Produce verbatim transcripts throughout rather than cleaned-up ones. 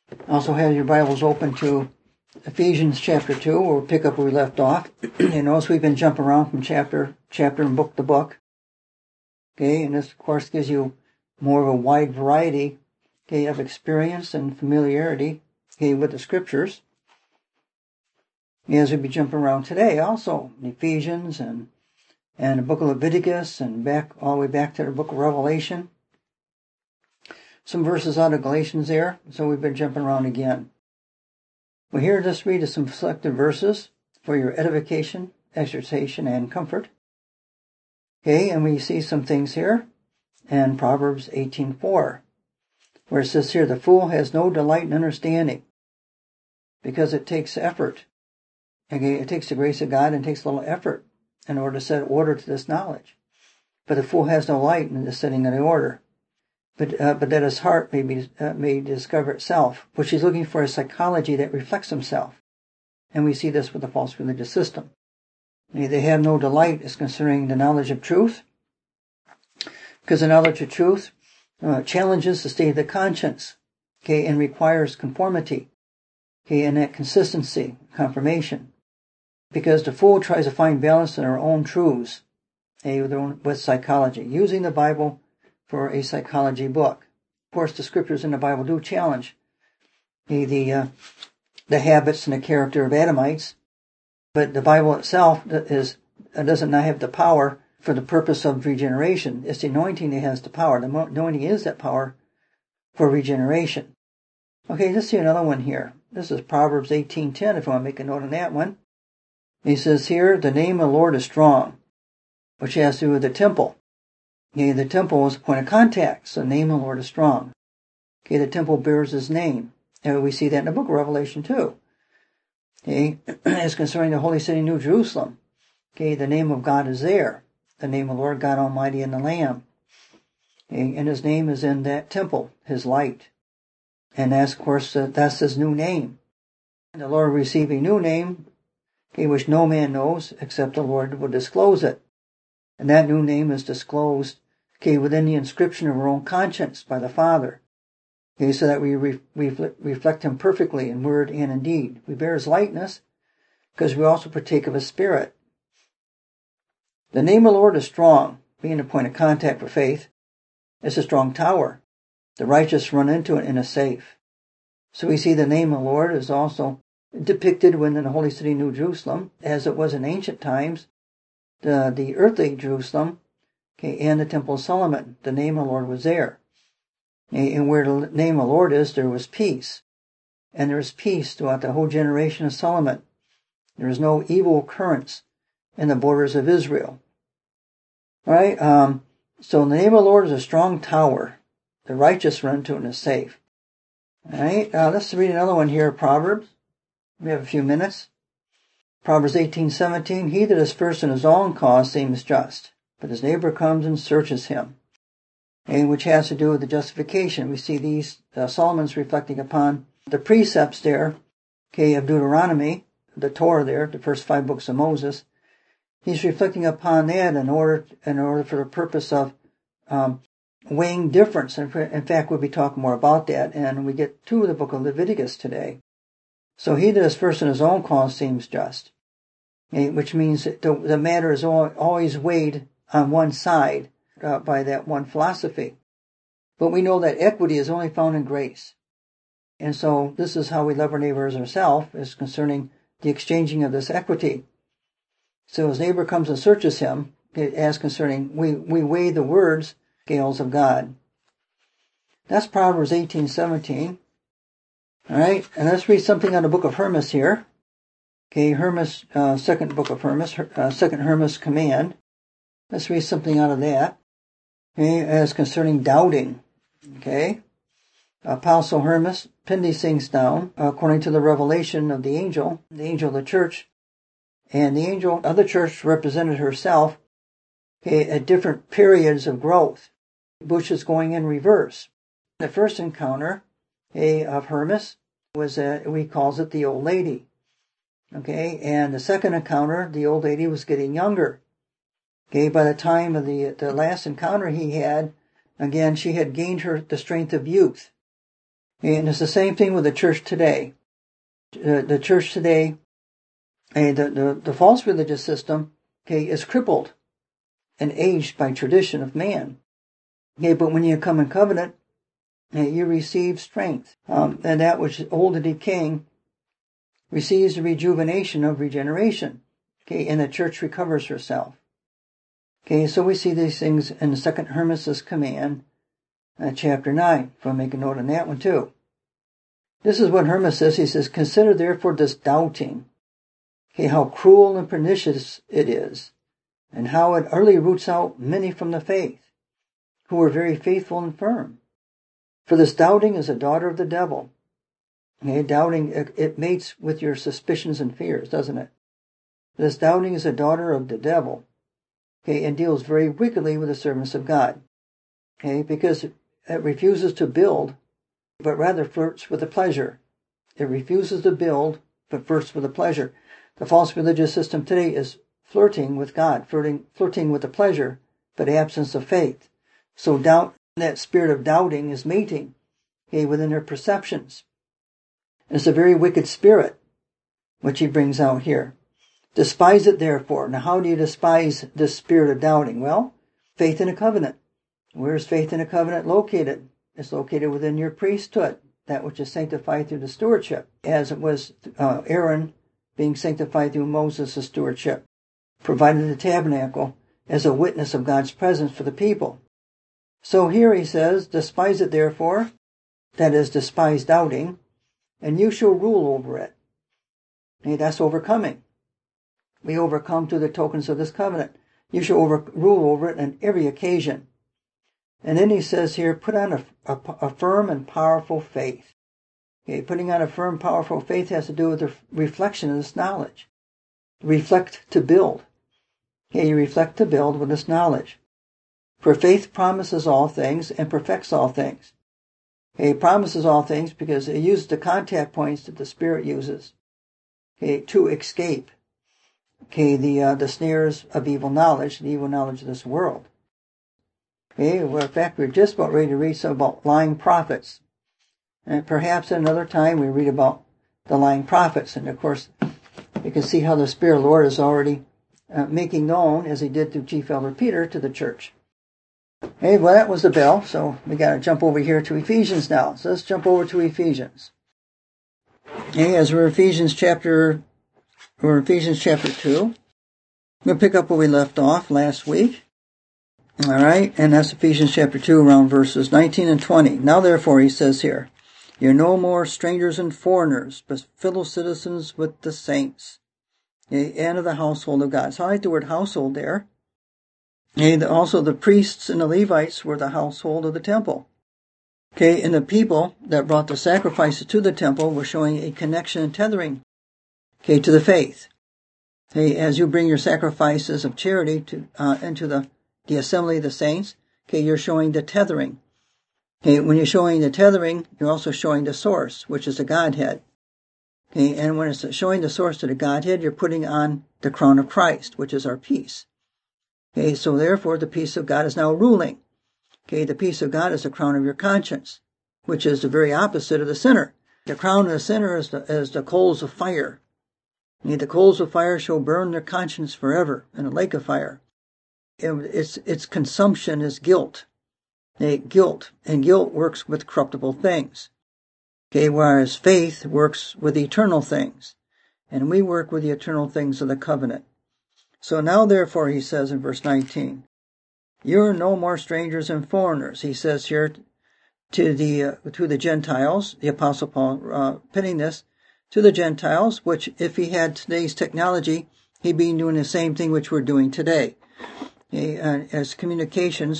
Also have your Bibles open to Ephesians chapter two. We'll pick up where we left off. You notice we've been jumping around from chapter, chapter and book to book. Okay, and this of course gives you more of a wide variety, okay, of experience and familiarity, okay, with the scriptures. As we'll be jumping around today also, Ephesians and and the book of Leviticus and back all the way back to the book of Revelation. Some verses out of Galatians there, so we've been jumping around again. Well, here, just read some selected verses for your edification, exhortation, and comfort. Okay, and we see some things here in Proverbs eighteen four, where it says here, the fool has no delight in understanding, because it takes effort. Okay, it takes the grace of God and takes a little effort in order to set order to this knowledge. But the fool has no light in the setting of the order. But uh, but that his heart may be uh, may discover itself, which he's looking for a psychology that reflects himself. And we see this with the false religious system. They have no delight as concerning the knowledge of truth, because the knowledge of truth uh, challenges the state of the conscience, okay, and requires conformity, okay, and that consistency, confirmation. Because the fool tries to find balance in her own truths, okay, with, their own, with psychology, using the Bible for a psychology book. Of course, the scriptures in the Bible do challenge the the, uh, the habits and the character of Adamites, but the Bible itself is doesn't not have the power for the purpose of regeneration. It's the anointing that has the power. The anointing is that power for regeneration. Okay, let's see another one here. This is Proverbs eighteen ten, if you want to make a note on that one. He says here, the name of the Lord is strong, which has to do with the temple. Okay, the temple is a point of contact, so the name of the Lord is strong. Okay, the temple bears his name. And we see that in the book of Revelation too. Okay, as concerning the holy city, New Jerusalem. Okay, the name of God is there. The name of the Lord God Almighty and the Lamb. Okay, and his name is in that temple, his light. And that's, of course, uh, that's his new name. And the Lord received a new name, okay, which no man knows except the Lord will disclose it. And that new name is disclosed, okay, within the inscription of our own conscience by the Father. Okay, so that we re- reflect, reflect him perfectly in word and in deed. We bear his likeness because we also partake of his spirit. The name of the Lord is strong, being a point of contact for faith. It's a strong tower. The righteous run into it and is safe. So we see the name of the Lord is also depicted within the holy city, New Jerusalem, as it was in ancient times. The, the earthly Jerusalem, okay, and the Temple of Solomon, the name of the Lord was there. And where the name of the Lord is, there was peace. And there was peace throughout the whole generation of Solomon. There was no evil occurrence in the borders of Israel. Alright, um, so the name of the Lord is a strong tower. The righteous run to it and is safe. Alright, uh, let's read another one here, Proverbs. We have a few minutes. Proverbs eighteen seventeen, he that is first in his own cause seems just, but his neighbor comes and searches him. And which has to do with the justification. We see these, uh, Solomon's reflecting upon the precepts there, okay, of Deuteronomy, the Torah there, the first five books of Moses. He's reflecting upon that in order, in order for the purpose of, um, weighing difference. And in fact, we'll be talking more about that, and we get to the book of Leviticus today. So he that is first in his own cause seems just. Which means that the, the matter is always weighed on one side uh, by that one philosophy. But we know that equity is only found in grace. And so this is how we love our neighbor as ourselves, is concerning the exchanging of this equity. So his neighbor comes and searches him, as concerning, we, we weigh the words, scales of God. That's Proverbs eighteen seventeen. Alright, and let's read something on the book of Hermas here. Okay, Hermas, uh, second book of Hermas, uh, second Hermas command. Let's read something out of that. Okay, as concerning doubting. Okay. Apostle Hermas pinned these things down according to the revelation of the angel, the angel of the church. And the angel of the church represented herself, okay, at different periods of growth, which is going in reverse. The first encounter, okay, of Hermas was, uh, we calls it the old lady. Okay, and the second encounter, the old lady was getting younger. Okay, by the time of the the last encounter he had, again, she had gained her the strength of youth. And it's the same thing with the church today. Uh, the church today, uh, the, the, the false religious system, okay, is crippled and aged by tradition of man. Okay, but when you come in covenant, uh, you receive strength. Um, and that which is old and decaying receives the rejuvenation of regeneration. Okay, and the church recovers herself. Okay, so we see these things in the second Hermas' command, uh, chapter nine. If I make a note on that one too. This is what Hermas says. He says, consider therefore this doubting. Okay, how cruel and pernicious it is, and how it utterly roots out many from the faith, who are very faithful and firm. For this doubting is a daughter of the devil. Okay, doubting, it, it mates with your suspicions and fears, doesn't it? This doubting is a daughter of the devil. Okay, and deals very wickedly with the servants of God. Okay, because it refuses to build, but rather flirts with the pleasure. It refuses to build, but flirts with the pleasure. The false religious system today is flirting with God, flirting, flirting with the pleasure, but absence of faith. So doubt, that spirit of doubting is mating, okay, within their perceptions. It's a very wicked spirit, which he brings out here. Despise it therefore. Now how do you despise this spirit of doubting? Well, faith in a covenant. Where is faith in a covenant located? It's located within your priesthood, that which is sanctified through the stewardship, as it was uh, Aaron being sanctified through Moses' stewardship, provided the tabernacle as a witness of God's presence for the people. So here he says, despise it therefore, that is, despise doubting, and you shall rule over it. Okay, that's overcoming. We overcome through the tokens of this covenant. You shall over, rule over it on every occasion. And then he says here, put on a, a, a firm and powerful faith. Okay, putting on a firm, powerful faith has to do with the reflection of this knowledge. Reflect to build. Okay, you reflect to build with this knowledge. For faith promises all things and perfects all things. Okay, it promises all things because it uses the contact points that the Spirit uses, okay, to escape, okay, the uh, the snares of evil knowledge, the evil knowledge of this world. Okay, well, in fact, we're just about ready to read some about lying prophets. And perhaps at another time we read about the lying prophets. And of course, you can see how the Spirit of the Lord is already uh, making known, as he did through Chief Elder Peter, to the church. Okay, well, that was the bell. So we got to jump over here to Ephesians now. So let's jump over to Ephesians. Okay, as we're Ephesians chapter, we're Ephesians chapter two. We'll pick up where we left off last week. All right, and that's Ephesians chapter two, around verses nineteen and twenty. Now, therefore, he says here, you're no more strangers and foreigners, but fellow citizens with the saints, and of the household of God. So I like the word household there. And also the priests and the Levites were the household of the temple. Okay, and the people that brought the sacrifices to the temple were showing a connection and tethering, okay, to the faith. Okay, as you bring your sacrifices of charity to uh, into the, the assembly of the saints, okay, you're showing the tethering. Okay, when you're showing the tethering, you're also showing the source, which is the Godhead. Okay, and when it's showing the source to the Godhead, you're putting on the crown of Christ, which is our peace. Okay, so therefore the peace of God is now ruling. Okay, the peace of God is the crown of your conscience, which is the very opposite of the sinner. The crown of the sinner is the, is the coals of fire. Okay, the coals of fire shall burn their conscience forever in a lake of fire. It, its, its consumption is guilt. Okay, guilt, and guilt works with corruptible things. Okay, whereas faith works with eternal things. And we work with the eternal things of the covenant. So now, therefore, he says in verse nineteen, you're no more strangers and foreigners. He says here to the uh, to the Gentiles, the Apostle Paul uh, pinning this to the Gentiles, which if he had today's technology, he'd be doing the same thing which we're doing today. Okay, uh, as communications,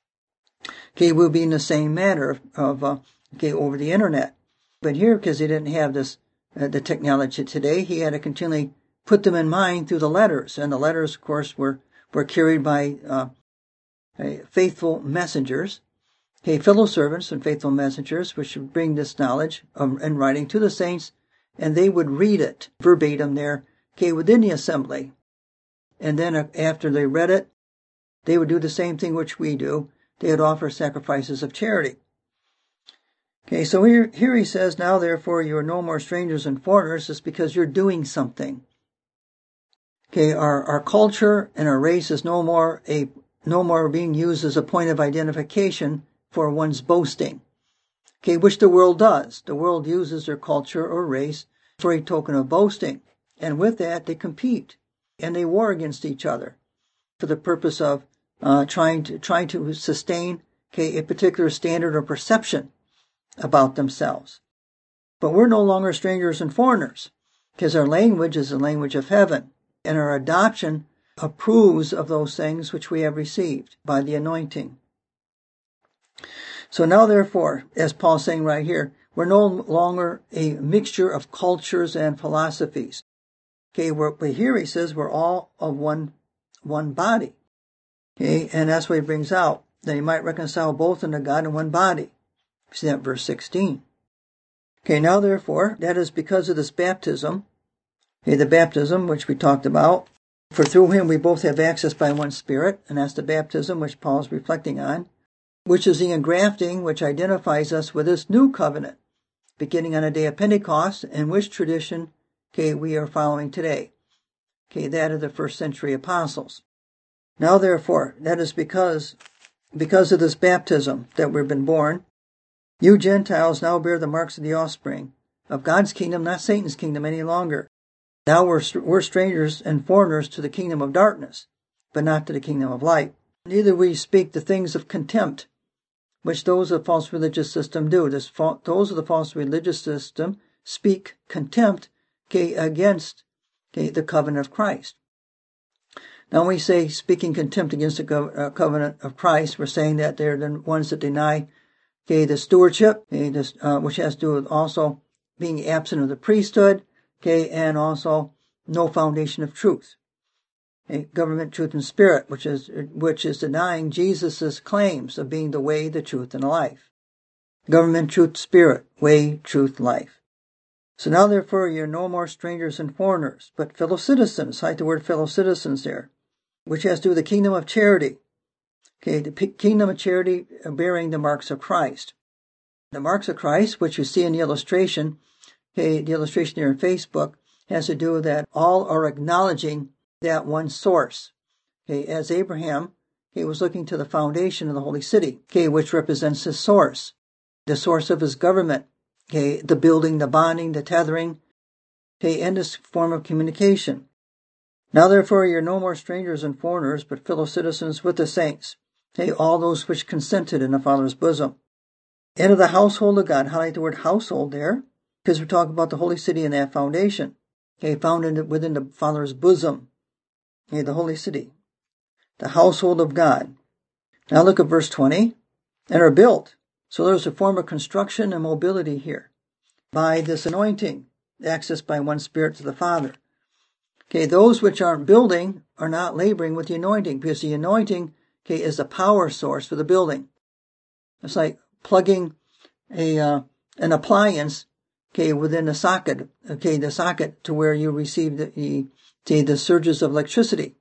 okay, will be in the same manner of, of uh, okay, over the internet. But here, because he didn't have this uh, the technology today, he had to continually put them in mind through the letters. And the letters, of course, were, were carried by uh, faithful messengers, okay, fellow servants and faithful messengers, which would bring this knowledge of, in writing to the saints, and they would read it verbatim there, okay, within the assembly. And then uh, after they read it, they would do the same thing which we do. They would offer sacrifices of charity. Okay, so here, here he says, now therefore you are no more strangers and foreigners, just because you're doing something. Okay, our, our culture and our race is no more a no more being used as a point of identification for one's boasting. Okay, which the world does. The world uses their culture or race for a token of boasting. And with that, they compete and they war against each other for the purpose of uh, trying to trying to sustain okay, a particular standard or perception about themselves. But we're no longer strangers and foreigners, because our language is the language of heaven, and our adoption approves of those things which we have received by the anointing. So now therefore, as Paul's saying right here, we're no longer a mixture of cultures and philosophies. Okay, but here he says we're all of one one body. Okay, and that's what he brings out, that he might reconcile both unto God in one body. See that verse sixteen. Okay, now therefore, that is because of this baptism, okay, the baptism which we talked about, for through him we both have access by one Spirit, and that's the baptism which Paul is reflecting on, which is the engrafting which identifies us with this new covenant, beginning on the day of Pentecost, and which tradition, okay, we are following today. Okay, that of the first century apostles. Now therefore, that is because, because of this baptism that we've been born, you Gentiles now bear the marks of the offspring of God's kingdom, not Satan's kingdom any longer. Now we're, we're strangers and foreigners to the kingdom of darkness, but not to the kingdom of light. Neither we speak the things of contempt, which those of the false religious system do. This, those of the false religious system speak contempt okay, against okay, the covenant of Christ. Now when we say speaking contempt against the covenant of Christ, we're saying that they're the ones that deny okay, the stewardship, okay, this, uh, which has to do with also being absent of the priesthood, okay, and also no foundation of truth. Okay, government, truth, and spirit, which is which is denying Jesus' claims of being the way, the truth, and the life. Government, truth, spirit, way, truth, life. So now therefore you're no more strangers and foreigners, but fellow citizens. I like the word fellow citizens there, which has to do with the kingdom of charity. Okay, the kingdom of charity bearing the marks of Christ. The marks of Christ, which you see in the illustration, okay, the illustration here in Facebook, has to do with that all are acknowledging that one source. Okay, as Abraham, he was looking to the foundation of the holy city, okay, which represents his source, the source of his government, okay, the building, the bonding, the tethering, okay, and this form of communication. Now therefore you're no more strangers and foreigners, but fellow citizens with the saints. Okay, all those which consented in the Father's bosom. And of the household of God. Highlight the word household there, because we're talking about the holy city and that foundation. Okay, found in the, within the Father's bosom. Okay, the holy city. The household of God. Now look at verse twenty. And are built. So there's a form of construction and mobility here. By this anointing. Access by one Spirit to the Father. Okay, those which aren't building are not laboring with the anointing, because the anointing okay, is the power source for the building. It's like plugging a uh, an appliance, okay, within a socket, okay, the socket to where you receive the the, the, the surges of electricity.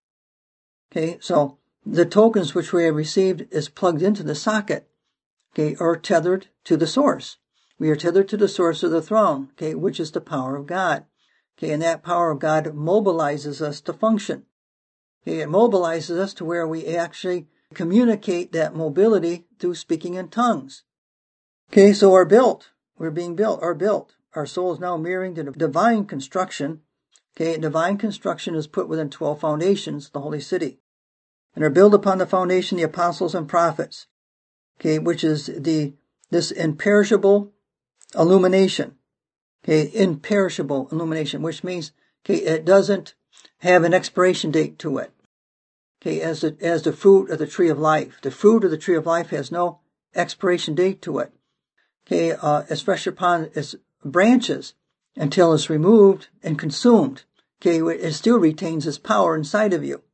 Okay, so the tokens which we have received is plugged into the socket, okay, or tethered to the source. We are tethered to the source of the throne, okay, which is the power of God. Okay, and that power of God mobilizes us to function. It mobilizes us to where we actually communicate that mobility through speaking in tongues. Okay, so we're built. We're being built, are built. Our soul is now mirroring the divine construction. Okay, divine construction is put within twelve foundations, the holy city. And are built upon the foundation, the apostles and prophets. Okay, which is the this imperishable illumination. Okay, imperishable illumination, which means okay, it doesn't have an expiration date to it. Okay, as the, as the fruit of the tree of life. The fruit of the tree of life has no expiration date to it. Okay, uh, it's fresh upon its branches until it's removed and consumed. Okay, it still retains its power inside of you.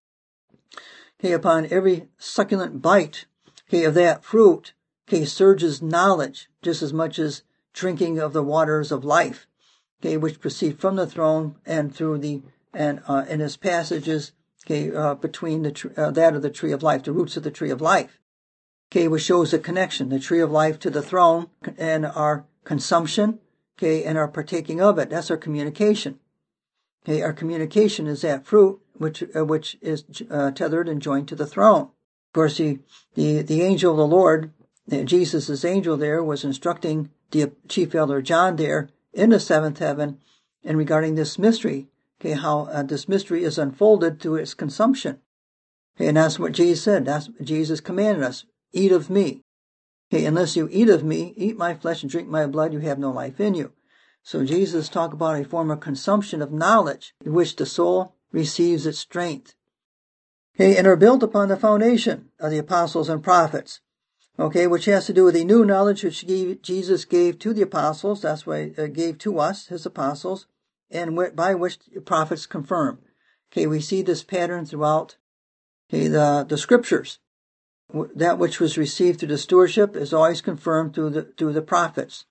Okay, upon every succulent bite, okay, of that fruit, okay, surges knowledge just as much as drinking of the waters of life, okay, which proceed from the throne and through the and uh, in its passages, okay, uh, between the tr- uh, that of the tree of life, the roots of the tree of life. okay, which shows the connection, the tree of life to the throne, and our consumption, okay, and our partaking of it. That's our communication. Okay, our communication is that fruit which uh, which is uh, tethered and joined to the throne. Of course, the the, the angel of the Lord, Jesus' angel there, was instructing the chief elder John there in the seventh heaven and regarding this mystery, okay, how uh, this mystery is unfolded through its consumption. Okay, and that's what Jesus said. That's what Jesus commanded us. Eat of me. Okay, unless you eat of me, eat my flesh and drink my blood, you have no life in you. So Jesus talked about a form of consumption of knowledge in which the soul receives its strength. Okay, and are built upon the foundation of the apostles and prophets. Okay, which has to do with the new knowledge which Jesus gave to the apostles. That's why he gave to us, his apostles, and by which the prophets confirm. Okay, we see this pattern throughout okay, the, the scriptures. That which was received through the stewardship is always confirmed through the through the prophets.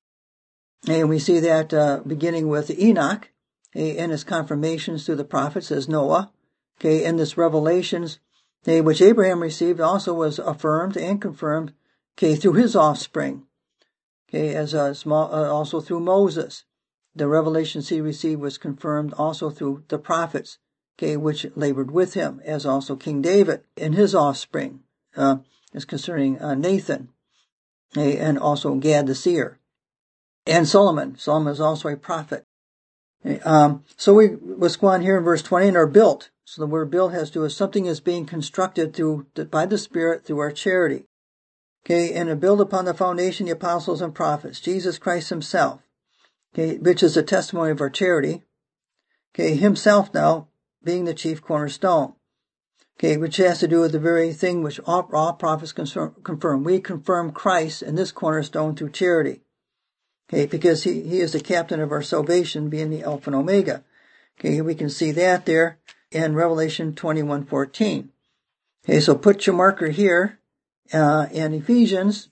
And we see that uh, beginning with Enoch, okay, and his confirmations through the prophets as Noah. Okay, and this revelations, okay, which Abraham received also was affirmed and confirmed, okay, through his offspring. Okay, as a small, uh, also through Moses. The revelations he received was confirmed also through the prophets, okay, which labored with him, as also King David and his offspring, uh, is concerning uh, Nathan, okay, and also Gad the seer. And Solomon. Solomon is also a prophet. Okay, um, so we, let's go on here in verse twenty, and are built. So the word built has to do with something is being constructed through, by the Spirit through our charity. Okay, and to build upon the foundation, the apostles and prophets, Jesus Christ himself, okay, which is the testimony of our charity. Okay, himself now being the chief cornerstone. Okay, which has to do with the very thing which all, all prophets confirm. We confirm Christ in this cornerstone through charity. Okay, because he, he is the captain of our salvation, being the Alpha and Omega. Okay, we can see that there in Revelation twenty-one fourteen. Okay, so put your marker here uh, in Ephesians,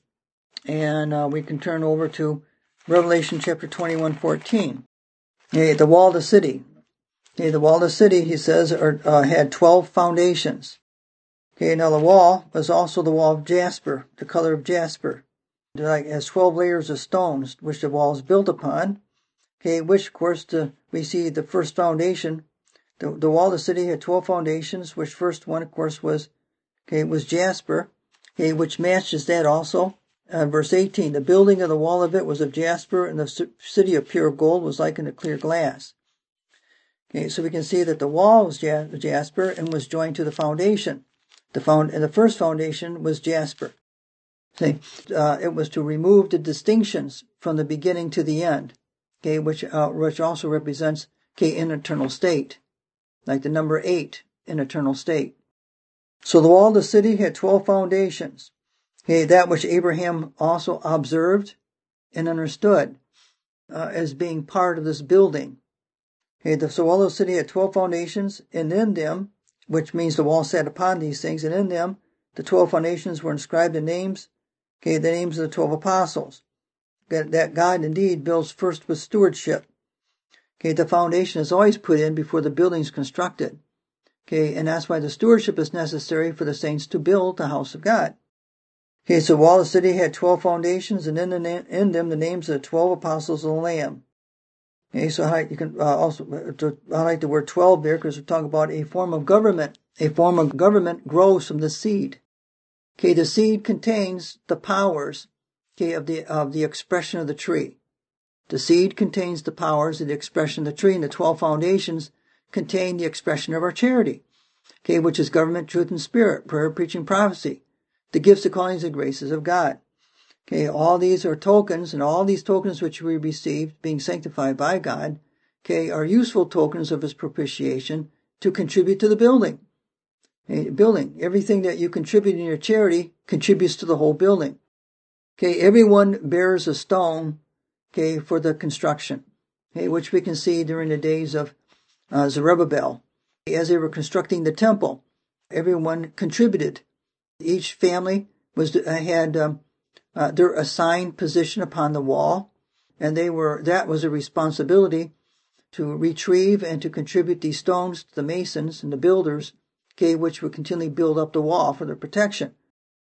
and uh, we can turn over to Revelation chapter twenty-one fourteen. Okay, the wall of the city. Okay, the wall of the city, he says, are, uh, had twelve foundations. Okay, now the wall was also the wall of jasper, the color of jasper. Like has twelve layers of stones, which the wall is built upon. Okay, which of course the, we see the first foundation. The, the wall of the city had twelve foundations, which first one, of course, was okay was jasper. Okay, which matches that also. Uh, verse eighteen: the building of the wall of it was of jasper, and the city of pure gold was like unto clear glass. Okay, so we can see that the wall was jasper and was joined to the foundation. The found and the first foundation was jasper. See, uh, it was to remove the distinctions from the beginning to the end. Okay, which uh, which also represents okay an eternal state, like the number eight in eternal state. So the wall of the city had twelve foundations. Okay, that which Abraham also observed and understood uh, as being part of this building. Okay, the, so all the city had twelve foundations, and in them, which means the wall sat upon these things, and in them the twelve foundations were inscribed in names. Okay, the names of the twelve apostles. That, that God indeed builds first with stewardship. Okay, the foundation is always put in before the building is constructed. Okay, and that's why the stewardship is necessary for the saints to build the house of God. Okay, so wall of the city had twelve foundations, and in, the, in them the names of the twelve apostles of the Lamb. Okay, so I, you can uh, also I like the word twelve there because we're talking about a form of government. A form of government grows from the seed. Okay, the seed contains the powers, okay, of the of the expression of the tree. The seed contains the powers of the expression of the tree, and the twelve foundations contain the expression of our charity, okay, which is government, truth, and spirit, prayer, preaching, prophecy, the gifts, the callings, and graces of God. Okay, all these are tokens, and all these tokens which we received, being sanctified by God, okay, are useful tokens of his propitiation to contribute to the building. Okay, building. Everything that you contribute in your charity contributes to the whole building. Okay, everyone bears a stone, okay, for the construction, okay, which we can see during the days of uh, Zerubbabel. As they were constructing the temple, everyone contributed. Each family was had um, uh, their assigned position upon the wall, and they were that was a responsibility to retrieve and to contribute these stones to the masons and the builders, okay, which would continually build up the wall for their protection.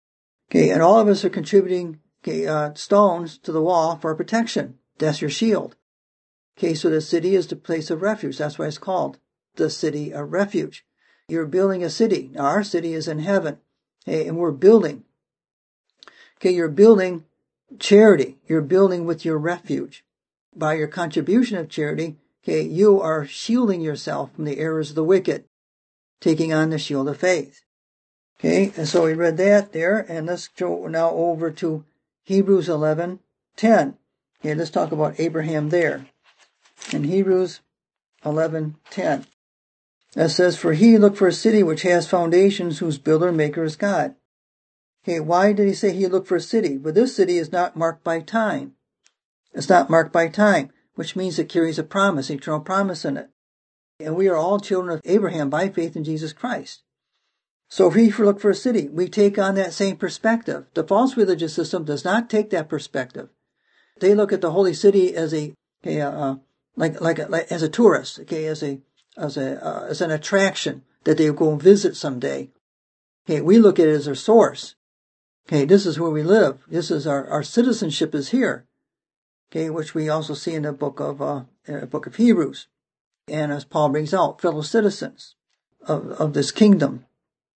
Okay, and all of us are contributing okay, uh, stones to the wall for protection. That's your shield. Okay, so the city is the place of refuge. That's why it's called the city of refuge. You're building a city. Now, our city is in heaven, okay, and we're building. Okay, you're building charity. You're building with your refuge. By your contribution of charity, okay, you are shielding yourself from the errors of the wicked, taking on the shield of faith. Okay, and so we read that there, and let's go now over to Hebrews eleven ten. Okay, let's talk about Abraham there. In Hebrews eleven ten, that says, "For he looked for a city which has foundations, whose builder and maker is God." Okay, why did he say he looked for a city? But this city is not marked by time. It's not marked by time, which means it carries a promise, eternal promise in it. And we are all children of Abraham by faith in Jesus Christ. So if we look for a city, we take on that same perspective. The false religious system does not take that perspective. They look at the holy city as a, okay, uh, like, like, like, as a tourist, okay, as a, as a, uh, as an attraction that they will go and visit someday. Okay, we look at it as our source. Okay, this is where we live. This is our, our citizenship is here. Okay, which we also see in the book of, uh, uh book of Hebrews. And as Paul brings out, fellow citizens of, of this kingdom.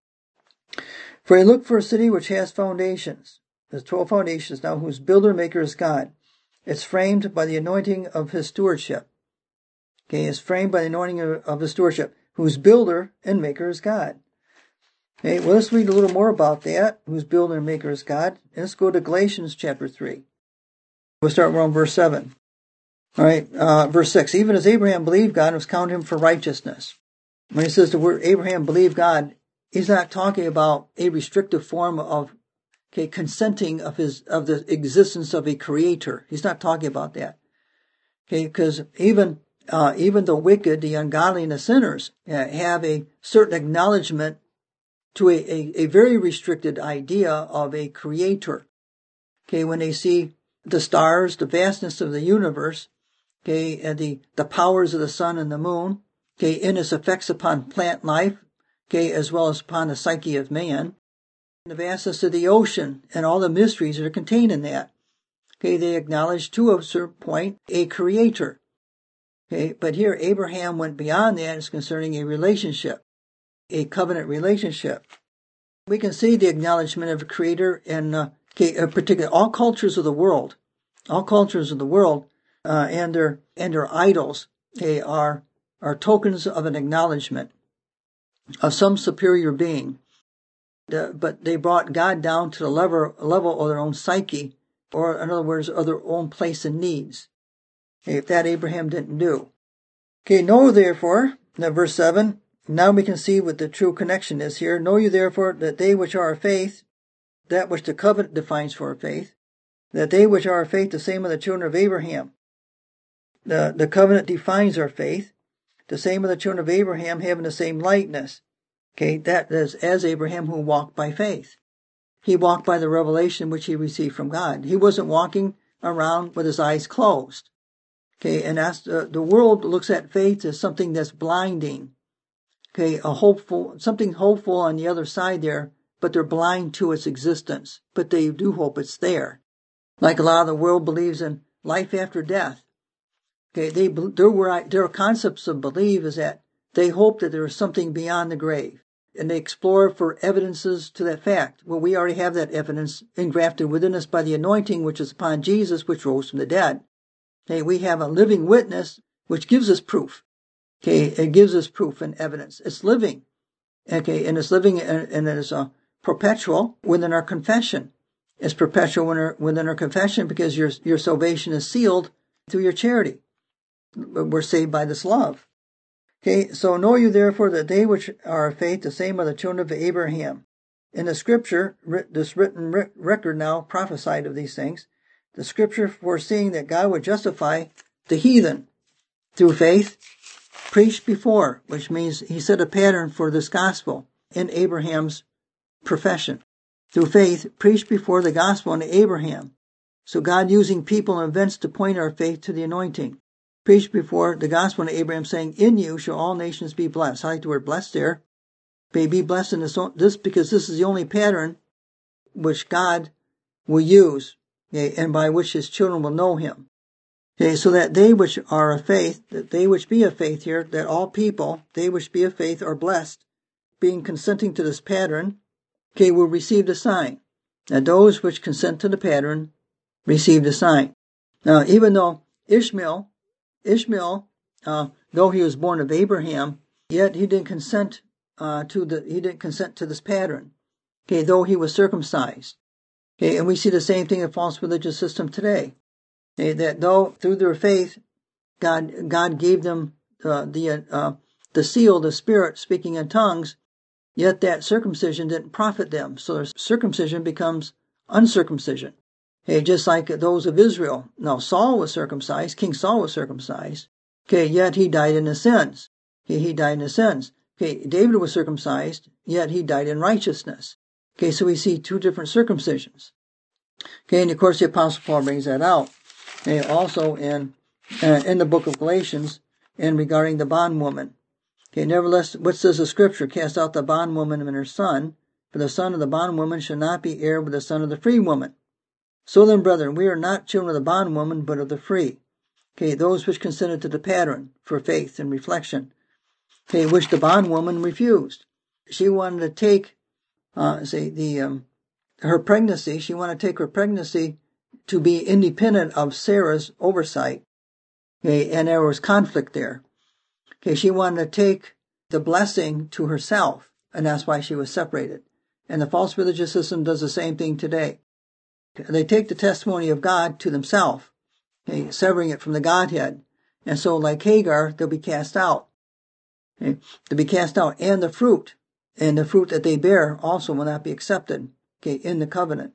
For he looked for a city which has foundations. There's twelve foundations now, whose builder maker is God. It's framed by the anointing of his stewardship. Okay, it's framed by the anointing of, of his stewardship, whose builder and maker is God. Okay, well, let's read a little more about that, whose builder and maker is God. And let's go to Galatians chapter three. We'll start around verse seven. All right, uh, verse six. Even as Abraham believed God, it was counted him for righteousness. When he says the word Abraham believed God, he's not talking about a restrictive form of okay, consenting of his of the existence of a creator. He's not talking about that. Okay, because even uh, even the wicked, the ungodly, and the sinners uh, have a certain acknowledgement to a, a, a very restricted idea of a creator. Okay, when they see the stars, the vastness of the universe, okay, and the, the powers of the sun and the moon, okay, in its effects upon plant life, okay, as well as upon the psyche of man, the vastness of the ocean and all the mysteries that are contained in that. Okay, they acknowledge to a certain point a creator. Okay, but here Abraham went beyond that. It's concerning a relationship, a covenant relationship. We can see the acknowledgement of a creator in uh, okay, uh, particular all cultures of the world, all cultures of the world, uh, and their and their idols, okay, are are tokens of an acknowledgement of some superior being. The, but they brought God down to the level level of their own psyche, or in other words, of their own place and needs. Okay, if that Abraham didn't do. Okay, know therefore, now verse seven, now we can see what the true connection is here. Know you therefore that they which are of faith, that which the covenant defines for faith, that they which are of faith, the same are the children of Abraham. The, the covenant defines our faith. The same are the children of Abraham, having the same likeness. Okay, that is as Abraham who walked by faith. He walked by the revelation which he received from God. He wasn't walking around with his eyes closed. Okay, and that's uh, the world looks at faith as something that's blinding. Okay, a hopeful, something hopeful on the other side there, but they're blind to its existence. But they do hope it's there. Like a lot of the world believes in life after death. Okay, they there were their concepts of belief is that they hope that there is something beyond the grave, and they explore for evidences to that fact. Well, we already have that evidence engrafted within us by the anointing which is upon Jesus, which rose from the dead. Okay, we have a living witness which gives us proof. Okay, it gives us proof and evidence. It's living. Okay, and it's living and, and it is uh, perpetual within our confession. It's perpetual within our, within our confession because your your salvation is sealed through your charity. We're saved by this love. Okay, so know you therefore that they which are of faith, the same are the children of Abraham. In the scripture, this written record now prophesied of these things, the scripture foreseeing that God would justify the heathen through faith, preached before, which means he set a pattern for this gospel in Abraham's profession. Through faith, preached before the gospel in Abraham. So God using people and events to point our faith to the anointing. Preached before the gospel in Abraham, saying, in you shall all nations be blessed. I like the word blessed there. May be blessed in this, this because this is the only pattern which God will use, okay, and by which his children will know him. Okay, so that they which are of faith, that they which be of faith here, that all people, they which be of faith are blessed, being consenting to this pattern, okay, will receive the sign. Now those which consent to the pattern receive the sign. Now even though Ishmael, Ishmael, uh, though he was born of Abraham, yet he didn't consent uh, to the he didn't consent to this pattern. Okay, though he was circumcised. Okay, and we see the same thing in false religious system today. Okay, that though through their faith, God God gave them uh, the uh, the seal, the Spirit, speaking in tongues, yet that circumcision didn't profit them. So their circumcision becomes uncircumcision. Okay, just like those of Israel. Now Saul was circumcised, King Saul was circumcised. Okay, yet he died in his sins. Okay, he died in his sins. Okay, David was circumcised, yet he died in righteousness. Okay, so we see two different circumcisions. Okay, and of course the Apostle Paul brings that out. Okay, also in uh, in the book of Galatians, and regarding the bondwoman. Okay, nevertheless, what says the Scripture? Cast out the bondwoman and her son, for the son of the bondwoman shall not be heir with the son of the free woman. So then, brethren, we are not children of the bondwoman, but of the free. Okay, those which consented to the pattern for faith and reflection. Okay, which the bondwoman refused. She wanted to take, uh, say, the um, her pregnancy. She wanted to take her pregnancy to be independent of Sarah's oversight. Okay, and there was conflict there. Okay, she wanted to take the blessing to herself, and that's why she was separated. And the false religious system does the same thing today. They take the testimony of God to themselves, okay, severing it from the Godhead. And so, like Hagar, they'll be cast out. Okay, they'll be cast out, and the fruit, and the fruit that they bear also will not be accepted, okay, in the covenant.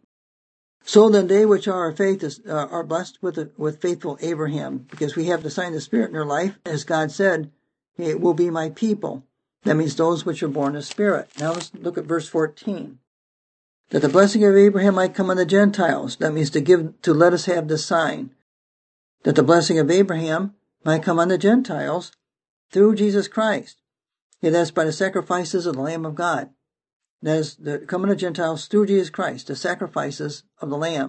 So then they which are of faith is, uh, are blessed with the, with faithful Abraham, because we have the sign of the Spirit in their life. As God said, it will be my people. That means those which are born of Spirit. Now let's look at verse fourteen. That the blessing of Abraham might come on the Gentiles. That means to give, to let us have this sign. That the blessing of Abraham might come on the Gentiles through Jesus Christ. Okay, that's by the sacrifices of the Lamb of God. That is the coming of Gentiles through Jesus Christ, the sacrifices of the Lamb.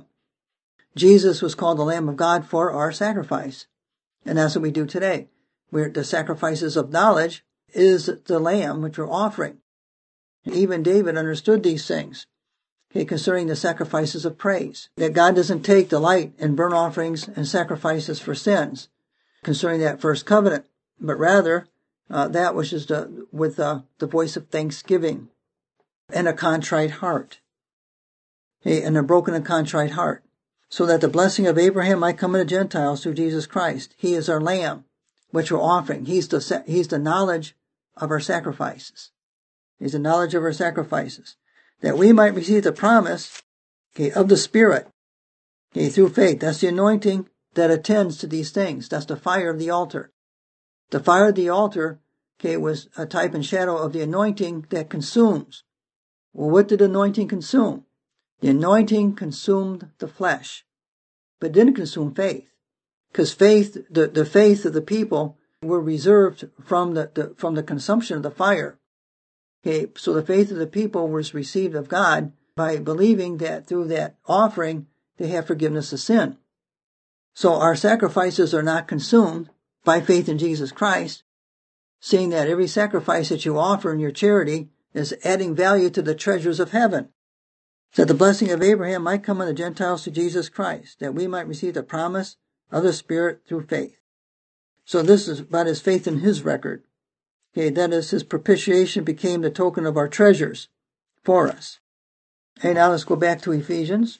Jesus was called the Lamb of God for our sacrifice. And that's what we do today. We're, the sacrifices of knowledge is the Lamb which we're offering. Even David understood these things, okay, concerning the sacrifices of praise. That God doesn't take delight in burnt offerings and sacrifices for sins, concerning that first covenant, but rather uh, that which is the, with uh, the voice of thanksgiving and a contrite heart, okay, and a broken and contrite heart, so that the blessing of Abraham might come to the Gentiles through Jesus Christ. He is our Lamb, which we're offering. He's the He's the knowledge of our sacrifices. He's the knowledge of our sacrifices, that we might receive the promise, okay, of the Spirit, okay, through faith. That's the anointing that attends to these things. That's the fire of the altar. The fire of the altar, okay, was a type and shadow of the anointing that consumes. Well, what did anointing consume? The anointing consumed the flesh, but didn't consume faith. Because faith, the, the faith of the people were reserved from the, the from the consumption of the fire. Okay, so the faith of the people was received of God by believing that through that offering they have forgiveness of sin. So our sacrifices are not consumed by faith in Jesus Christ, seeing that every sacrifice that you offer in your charity is adding value to the treasures of heaven. That the blessing of Abraham might come on the Gentiles to Jesus Christ, that we might receive the promise of the Spirit through faith. So this is about his faith in his record. Okay, that is, his propitiation became the token of our treasures for us. Okay, now let's go back to Ephesians.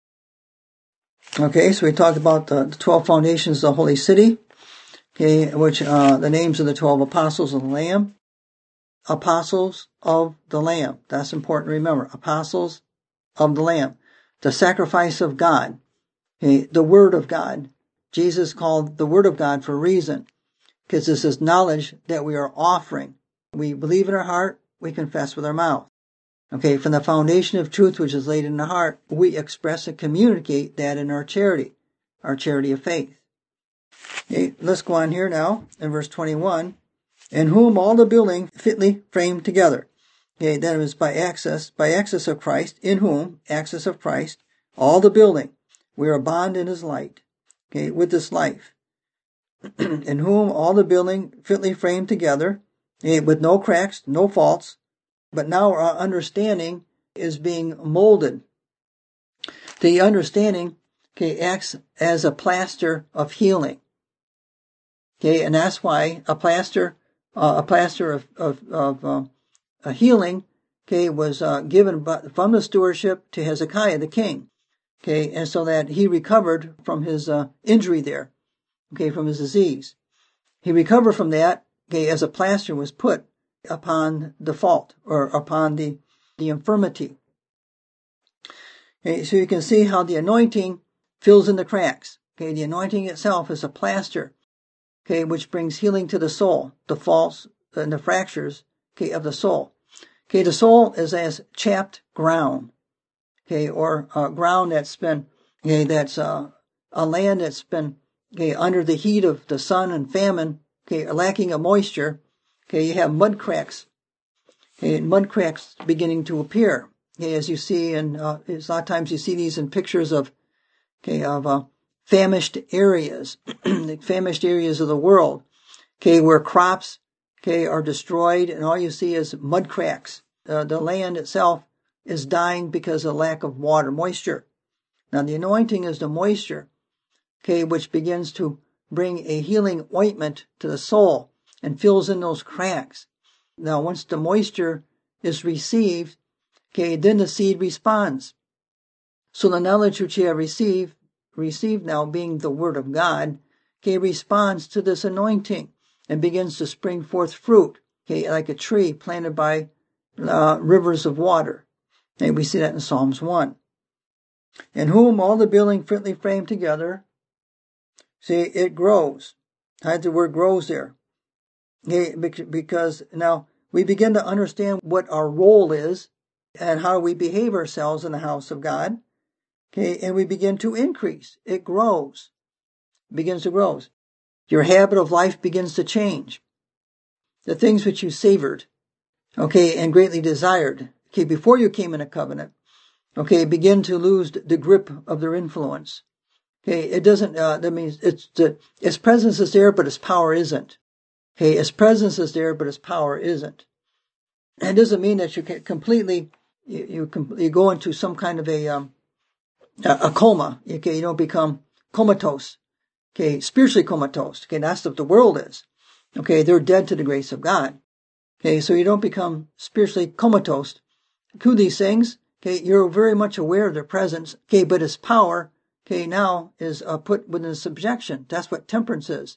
Okay, so we talked about the, the twelve foundations of the holy city, okay, which uh the names of the twelve apostles of the Lamb. Apostles of the Lamb. That's important to remember. Apostles of the Lamb. The sacrifice of God. Okay, the Word of God. Jesus called the Word of God for a reason, because this is knowledge that we are offering. We believe in our heart, we confess with our mouth. Okay, from the foundation of truth which is laid in the heart, we express and communicate that in our charity, our charity of faith. Okay, let's go on here now in verse twenty-one. In whom all the building fitly framed together. Okay, that is by access, by access of Christ, in whom, access of Christ, all the building, we are a bond in his light, okay, with this life, in whom all the building fitly framed together, okay, with no cracks, no faults, but now our understanding is being molded. The understanding, okay, acts as a plaster of healing. Okay, and that's why a plaster, uh, a plaster of, of, of, um, a healing, okay, was uh, given by, from the stewardship to Hezekiah, the king, okay, and so that he recovered from his uh, injury there, okay, from his disease. He recovered from that, okay, as a plaster was put upon the fault or upon the, the infirmity. Okay, so you can see how the anointing fills in the cracks. Okay, the anointing itself is a plaster, okay, which brings healing to the soul, the faults and the fractures, okay, of the soul. Okay, the soul is as chapped ground, okay, or uh, ground that's been, okay, that's uh, a land that's been, okay, under the heat of the sun and famine, okay, lacking of moisture. Okay, you have mud cracks, okay, mud cracks beginning to appear. Okay, as you see, and uh, a lot of times you see these in pictures of, okay, of uh, famished areas, the famished areas of the world, okay, where crops, okay, are destroyed, and all you see is mud cracks. Uh, the land itself is dying because of lack of water, moisture. Now, the anointing is the moisture, okay, which begins to bring a healing ointment to the soul and fills in those cracks. Now, once the moisture is received, okay, then the seed responds. So the knowledge which you have received, received now being the word of God, okay, responds to this anointing and begins to spring forth fruit, okay, like a tree planted by uh, rivers of water. And we see that in Psalms one. In whom all the building fitly framed together, see, it grows. I had the word grows there. Okay, because now we begin to understand what our role is and how we behave ourselves in the house of God. Okay, and we begin to increase. It grows. It begins to grow. Your habit of life begins to change. The things which you savored, okay, and greatly desired, okay, before you came in a covenant, okay, begin to lose the grip of their influence. Okay, it doesn't, uh, that means it's, the, its presence is there, but its power isn't. Okay, its presence is there, but its power isn't. And it doesn't mean that you can completely, you, you, you go into some kind of a, um, a coma. Okay, you don't become comatose. Okay, spiritually comatose. Okay, that's what the world is. Okay, they're dead to the grace of God. Okay, so you don't become spiritually comatose to these things. Okay, you're very much aware of their presence. Okay, but its power, okay, now is uh, put within subjection. That's what temperance is.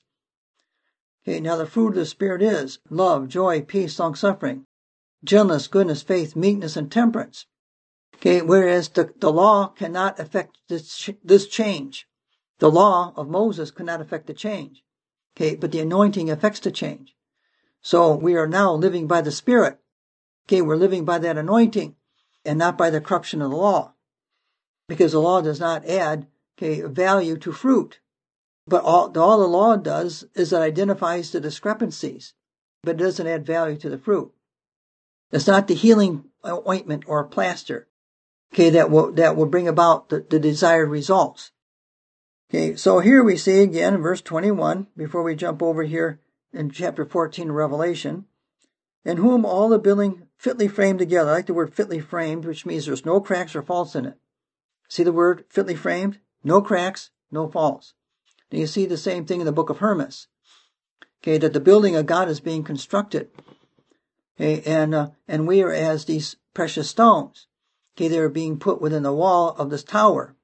Okay, now the fruit of the Spirit is love, joy, peace, long-suffering, gentleness, goodness, faith, meekness, and temperance. Okay, whereas the, the law cannot affect this, this change. The law of Moses could not affect the change. Okay, but the anointing affects the change. So we are now living by the Spirit. Okay, we're living by that anointing and not by the corruption of the law. Because the law does not add, okay, value to fruit. But all, all the law does is it identifies the discrepancies, but it doesn't add value to the fruit. It's not the healing ointment or plaster, okay, that will, that will bring about the, the desired results. Okay, so here we see again in verse twenty-one, before we jump over here in chapter fourteen of Revelation, in whom all the building fitly framed together. I like the word fitly framed, which means there's no cracks or faults in it. See the word fitly framed? No cracks, no faults. And you see the same thing in the book of Hermas. Okay, that the building of God is being constructed. Okay, and, uh, and we are as these precious stones. Okay, they're being put within the wall of this tower.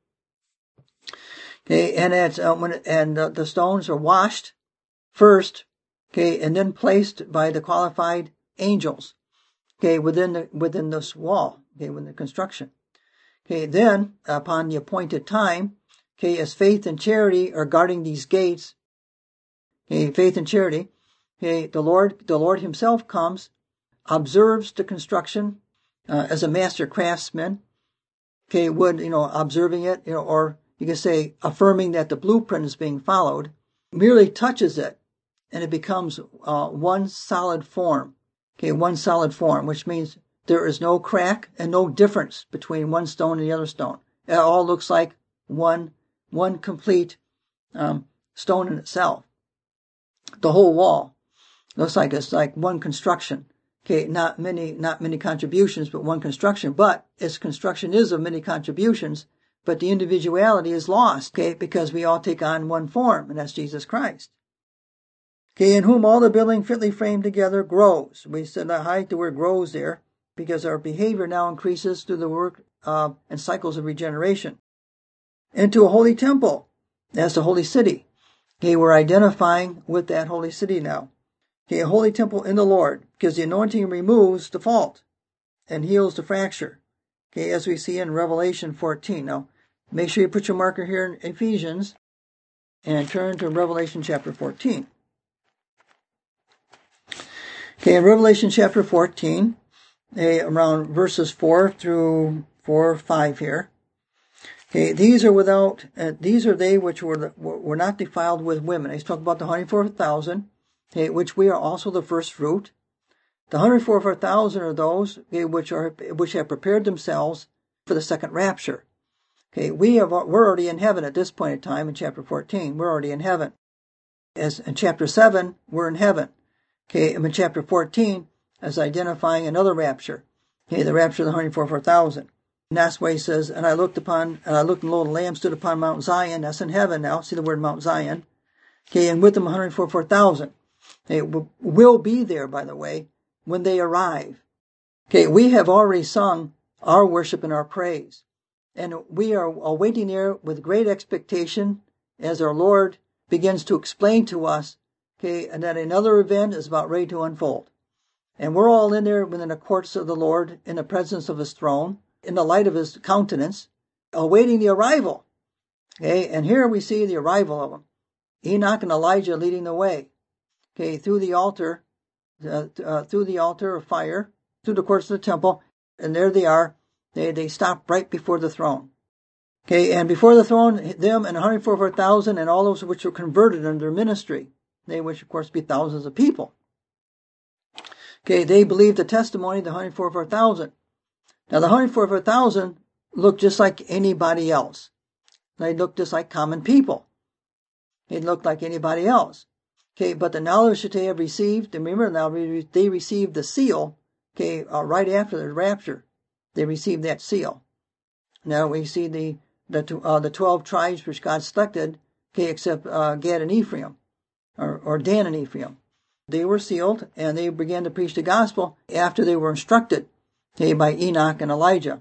Okay, and it's, uh, when, it, and uh, the stones are washed first, okay, and then placed by the qualified angels, okay, within the, within this wall, okay, within the construction. Okay, then, upon the appointed time, okay, as faith and charity are guarding these gates, okay, faith and charity, okay, the Lord, the Lord himself comes, observes the construction, uh, as a master craftsman, okay, would, you know, observing it, you know, or you can say affirming that the blueprint is being followed, merely touches it, and it becomes, uh, one solid form, okay, one solid form, which means There is no crack and no difference between one stone and the other stone. It all looks like one, one complete um, stone in itself. The whole wall looks like it's like one construction. Okay, not many, not many contributions, but one construction. But its construction is of many contributions, but the individuality is lost, okay, because we all take on one form, and that's Jesus Christ. Okay, in whom all the building fitly framed together grows. We said I highlight the word grows there, because our behavior now increases through the work uh, and cycles of regeneration. Into a holy temple. That's the holy city. Okay, we're identifying with that holy city now. Okay, a holy temple in the Lord, because the anointing removes the fault and heals the fracture. Okay, as we see in Revelation fourteen. Now, make sure you put your marker here in Ephesians and turn to Revelation chapter fourteen. Okay, in Revelation chapter fourteen, eh, around verses four through four or five here. Okay, these are without, uh, these are they which were were not defiled with women. He's talking about the one hundred forty-four thousand, okay, which we are also the first fruit. The one hundred forty-four thousand are those okay, which are which have prepared themselves for the second rapture. Okay, we have we're already in heaven at this point in time in chapter fourteen. We're already in heaven. As in chapter seven, we're in heaven. Okay, and in chapter fourteen, as identifying another rapture. Okay, the rapture of the one hundred forty-four thousand. And that's why he says, and I looked upon, and I looked, and lo, the Lamb stood upon Mount Zion. That's in heaven now. See the word Mount Zion. Okay, and with them one hundred forty-four thousand. They will be there, by the way, when they arrive. Okay, we have already sung our worship and our praise. And we are awaiting there with great expectation as our Lord begins to explain to us, okay, and that another event is about ready to unfold. And we're all in there within the courts of the Lord, in the presence of his throne, in the light of his countenance, awaiting the arrival. Okay, and here we see the arrival of them. Enoch and Elijah leading the way. Okay, through the altar, uh, uh, through the altar of fire, through the courts of the temple, and there they are. They they stop right before the throne. Okay, and before the throne, them and one hundred forty-four thousand and all those which were converted under ministry. They, which of course be thousands of people. Okay, they believed the testimony of the one hundred forty-four thousand. Now the one hundred forty-four thousand looked just like anybody else. They looked just like common people. They looked like anybody else. Okay, but the knowledge that they have received, and remember now they received the seal, okay, uh, right after the rapture. They received that seal. Now we see the the uh, the twelve tribes which God selected, okay, except uh, Gad and Ephraim, or, or Dan and Ephraim. They were sealed, and they began to preach the gospel after they were instructed, okay, by Enoch and Elijah.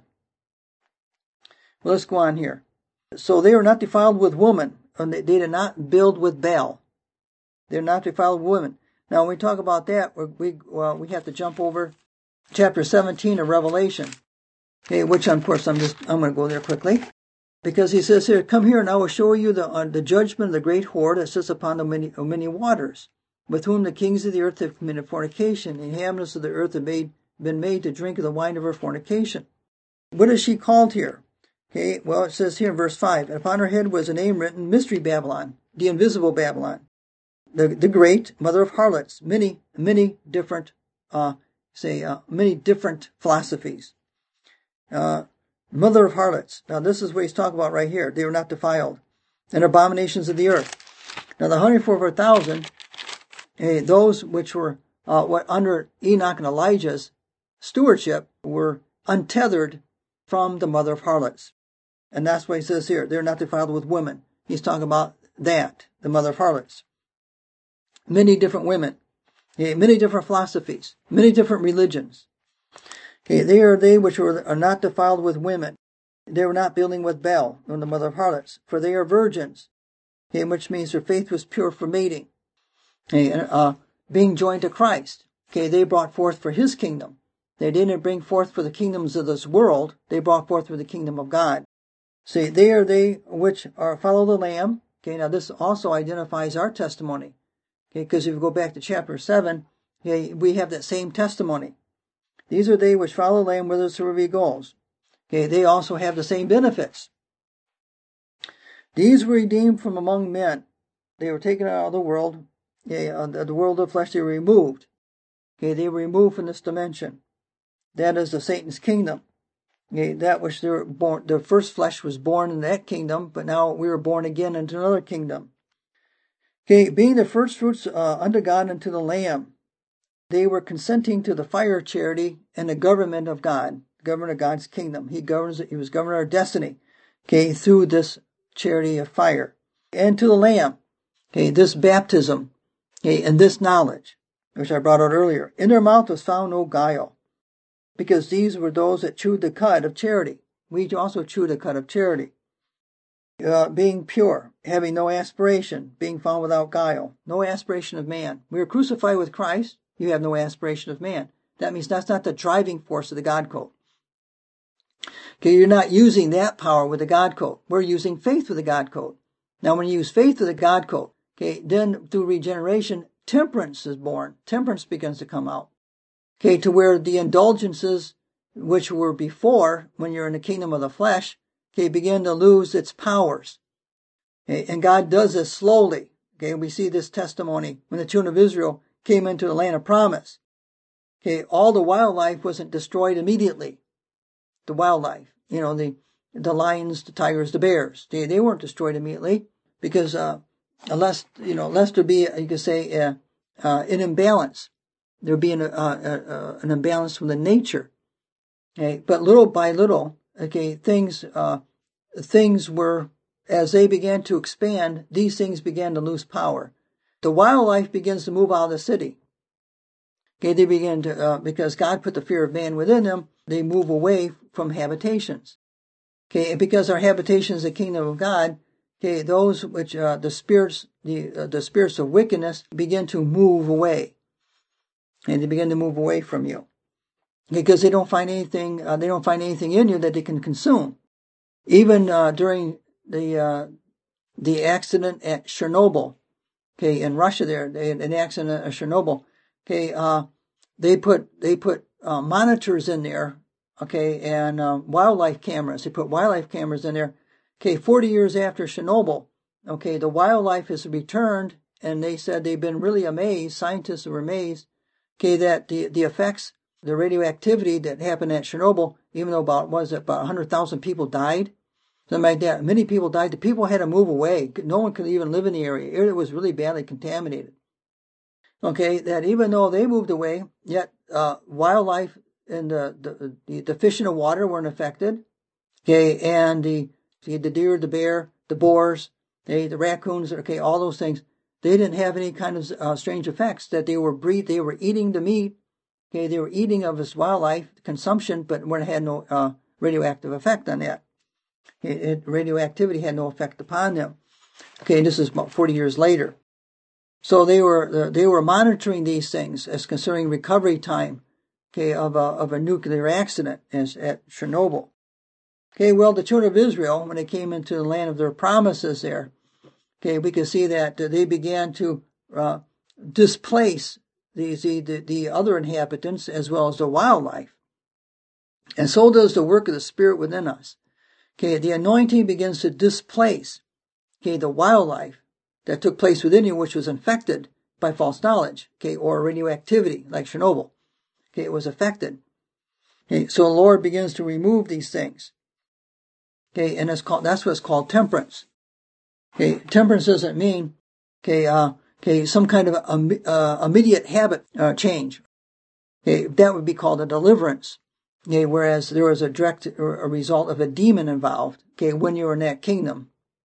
Well, let's go on here. So they were not defiled with woman, and they, they did not build with Baal. They're not defiled with women. Now, when we talk about that, we well, we have to jump over chapter seventeen of Revelation. Okay, which of course I'm just I'm going to go there quickly, because he says here, "Come here, and I will show you the uh, the judgment of the great whore that sits upon the many of many waters, with whom the kings of the earth have committed fornication, and the inhabitants of the earth have made been made to drink of the wine of her fornication." What is she called here? Okay, well it says here in verse five, "And upon her head was a name written, Mystery Babylon, the invisible Babylon, the the great mother of harlots, many many different uh say uh, many different philosophies." Uh, mother of harlots. Now this is what he's talking about right here. They were not defiled. And abominations of the earth. Now the one hundred forty-four thousand, eh, those which were uh, what under Enoch and Elijah's stewardship were untethered from the mother of harlots. And that's what he says here. They're not defiled with women. He's talking about that, the mother of harlots. Many different women. Eh, many different philosophies. Many different religions. Okay, they are they which are, are not defiled with women. They were not building with Baal, or the mother of harlots, for they are virgins. Okay, which means their faith was pure for mating. Okay, and, uh, being joined to Christ. Okay, they brought forth for his kingdom. They didn't bring forth for the kingdoms of this world. They brought forth for the kingdom of God. See, they are they which are follow the Lamb. Okay, now this also identifies our testimony. Okay, because if you go back to chapter seven, okay, we have that same testimony. These are they which follow the Lamb whithersoever he goes. Okay, they also have the same benefits. These were redeemed from among men. They were taken out of the world. Okay, uh, the world of flesh, they were removed. Okay, they were removed from this dimension. That is the Satan's kingdom. Okay, that which they were born, the first flesh was born in that kingdom, but now we were born again into another kingdom. Okay, being the first fruits uh, unto God and to the Lamb, they were consenting to the fire of charity and the government of God, the government of God's kingdom. He governs it. He was governor of destiny. Okay, through this charity of fire, and to the Lamb. Okay, this baptism. Okay, and this knowledge, which I brought out earlier. In their mouth was found no guile, because these were those that chewed the cud of charity. We also chew the cud of charity. Uh, being pure, having no aspiration, being found without guile, no aspiration of man. We are crucified with Christ. You have no aspiration of man. That means that's not the driving force of the God code. Okay, you're not using that power with the God code. We're using faith with the God code. Now, when you use faith with the God code, okay, then through regeneration, temperance is born. Temperance begins to come out. Okay, to where the indulgences which were before, when you're in the kingdom of the flesh, okay, begin to lose its powers. Okay, and God does this slowly. Okay, we see this testimony when the children of Israel came into the land of promise. Okay, all the wildlife wasn't destroyed immediately. The wildlife, you know, the the lions, the tigers, the bears, they they weren't destroyed immediately because uh, unless you know, unless there be you could say uh, uh, an imbalance, there would be an uh, uh, an imbalance from the nature. Okay, but little by little, okay, things uh, things were as they began to expand, these things began to lose power. The wildlife begins to move out of the city. Okay, they begin to uh, because God put the fear of man within them. They move away from habitations. Okay, and because our habitation is the kingdom of God, okay, those which uh, the spirits, the uh, the spirits of wickedness begin to move away, and they begin to move away from you, because they don't find anything. Uh, they don't find anything in you that they can consume. Even uh, during the uh, the accident at Chernobyl, okay, in Russia, there, they, an accident at Chernobyl, okay, uh, they put they put uh, monitors in there. Okay, and uh, wildlife cameras. They put wildlife cameras in there. Okay, forty years after Chernobyl, okay, the wildlife has returned, and they said they've been really amazed, scientists were amazed, okay, that the, the effects, the radioactivity that happened at Chernobyl, even though about, was it, about one hundred thousand people died, something like that, many people died, the people had to move away. No one could even live in the area. It was really badly contaminated. Okay, that even though they moved away, yet uh, wildlife and the, the the fish in the water weren't affected. Okay, and the the deer, the bear, the boars, they, the raccoons, okay, all those things, they didn't have any kind of uh, strange effects. That they were breed, they were eating the meat. Okay, they were eating of this wildlife consumption, but it had no uh, radioactive effect on that. It, it, radioactivity had no effect upon them. Okay, and this is about forty years later. So they were they were monitoring these things as concerning recovery time. Okay, of a, of a nuclear accident as at Chernobyl. Okay, well, the children of Israel, when they came into the land of their promises there, okay, we can see that they began to uh, displace the, the, the other inhabitants as well as the wildlife. And so does the work of the Spirit within us. Okay, the anointing begins to displace, okay, the wildlife that took place within you, which was infected by false knowledge, okay, or radioactivity, like Chernobyl. Okay, it was affected. Okay, so the Lord begins to remove these things. Okay, and it's called, that's what's called temperance. Okay, temperance doesn't mean, okay, uh, okay, some kind of a, uh, immediate habit uh, change. Okay, that would be called a deliverance. Okay, whereas there was a direct or a result of a demon involved. Okay, when you were in that kingdom.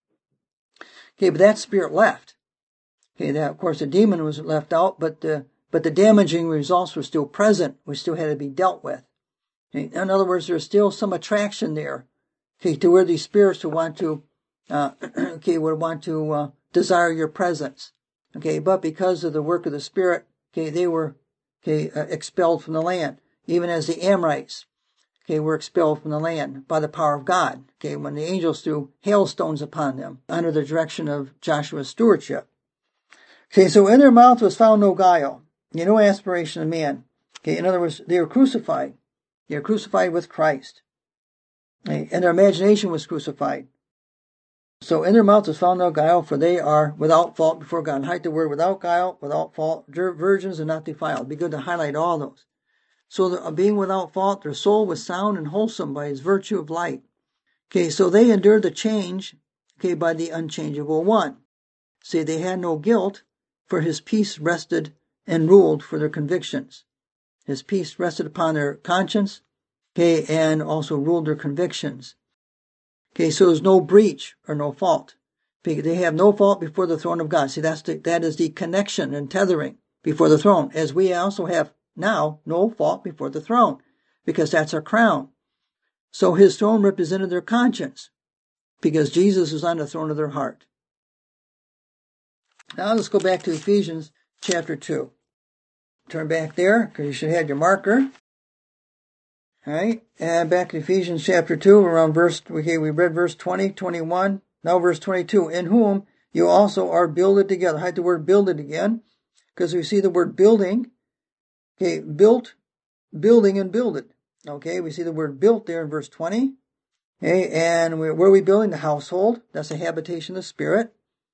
Okay, but that spirit left. Okay, that of course the demon was left out, but the But the damaging results were still present, which still had to be dealt with. Okay? In other words, there's still some attraction there, okay, to where these spirits would want to, uh, okay, would want to uh, desire your presence. Okay, but because of the work of the Spirit, okay, they were okay uh, expelled from the land, even as the Amorites, okay, were expelled from the land by the power of God. Okay, when the angels threw hailstones upon them under the direction of Joshua's stewardship. Okay, so in their mouth was found no guile. No aspiration of man. Okay, in other words, they were crucified. They were crucified with Christ. Okay, and their imagination was crucified. So in their mouth was found no guile, for they are without fault before God. And hide the word without guile, without fault, virgins and not defiled. It'd be good to highlight all those. So that, uh, being without fault, their soul was sound and wholesome by his virtue of light. Okay, so they endured the change, okay, by the unchangeable one. See, they had no guilt, for his peace rested and ruled for their convictions. His peace rested upon their conscience, okay, and also ruled their convictions. Okay, so there's no breach or no fault. They have no fault before the throne of God. See, that's the, that is the connection and tethering before the throne, as we also have now no fault before the throne, because that's our crown. So his throne represented their conscience, because Jesus is on the throne of their heart. Now let's go back to Ephesians chapter two. Turn back there, because you should have your marker. All right, and back to Ephesians chapter two, around verse, okay, we read verse twenty, twenty-one, now verse twenty-two, in whom you also are builded together. Hide the word builded again, because we see the word building, okay, built, building, and builded. Okay, we see the word built there in verse twenty. Okay, and where are we building? The household. That's a habitation of the Spirit.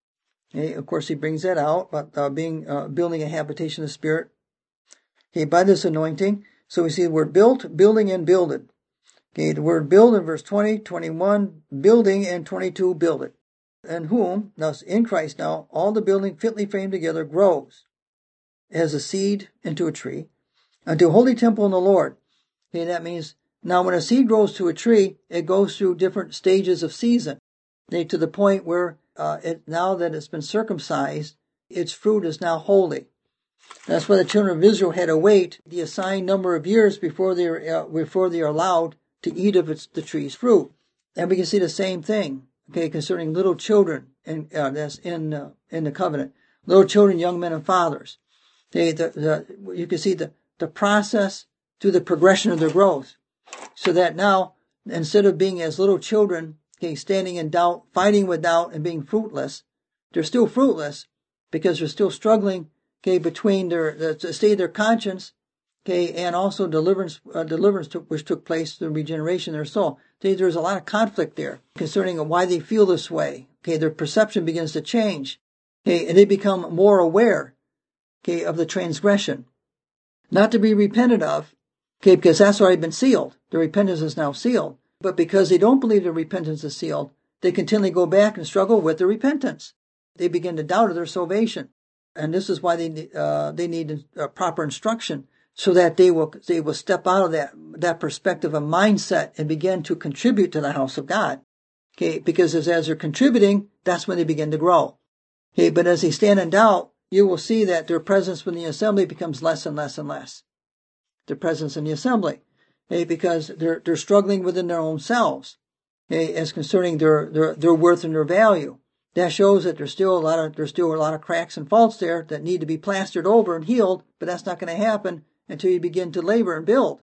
Okay, of course, he brings that out, but uh, being uh, building a habitation of the Spirit. Okay, by this anointing. So we see the word built, building, and builded. Okay, the word build in verse twenty, twenty-one, building, and twenty-two, builded. And whom, thus in Christ now, all the building fitly framed together grows as a seed into a tree, unto a holy temple in the Lord. Okay, that means now when a seed grows to a tree, it goes through different stages of season. Okay, to the point where uh, it, now that it's been circumcised, its fruit is now holy. That's why the children of Israel had to wait the assigned number of years before they are, uh, before they are allowed to eat of its, the tree's fruit. And we can see the same thing, okay, concerning little children, and uh, that's in uh, in the covenant. Little children, young men, and fathers. Okay, the, the, you can see the, the process through the progression of their growth. So that now, instead of being as little children, okay, standing in doubt, fighting with doubt, and being fruitless, they're still fruitless because they're still struggling, okay, between their, the, the state of their conscience, okay, and also deliverance, uh, deliverance took, which took place through regeneration of their soul. Okay, there's a lot of conflict there concerning why they feel this way. Okay, their perception begins to change. Okay, and they become more aware, okay, of the transgression. Not to be repented of, okay, because that's already been sealed. The repentance is now sealed. But because they don't believe the repentance is sealed, they continually go back and struggle with the repentance. They begin to doubt of their salvation. And this is why they uh, they need uh, proper instruction, so that they will they will step out of that that perspective of mindset and begin to contribute to the house of God. Okay, because as, as they're contributing, that's when they begin to grow. Okay, but as they stand in doubt, you will see that their presence within the assembly becomes less and less and less. Their presence in the assembly, okay, because they're they're struggling within their own selves, okay, as concerning their their their worth and their value. That shows that there's still a lot of there's still a lot of cracks and faults there that need to be plastered over and healed, but that's not going to happen until you begin to labor and build.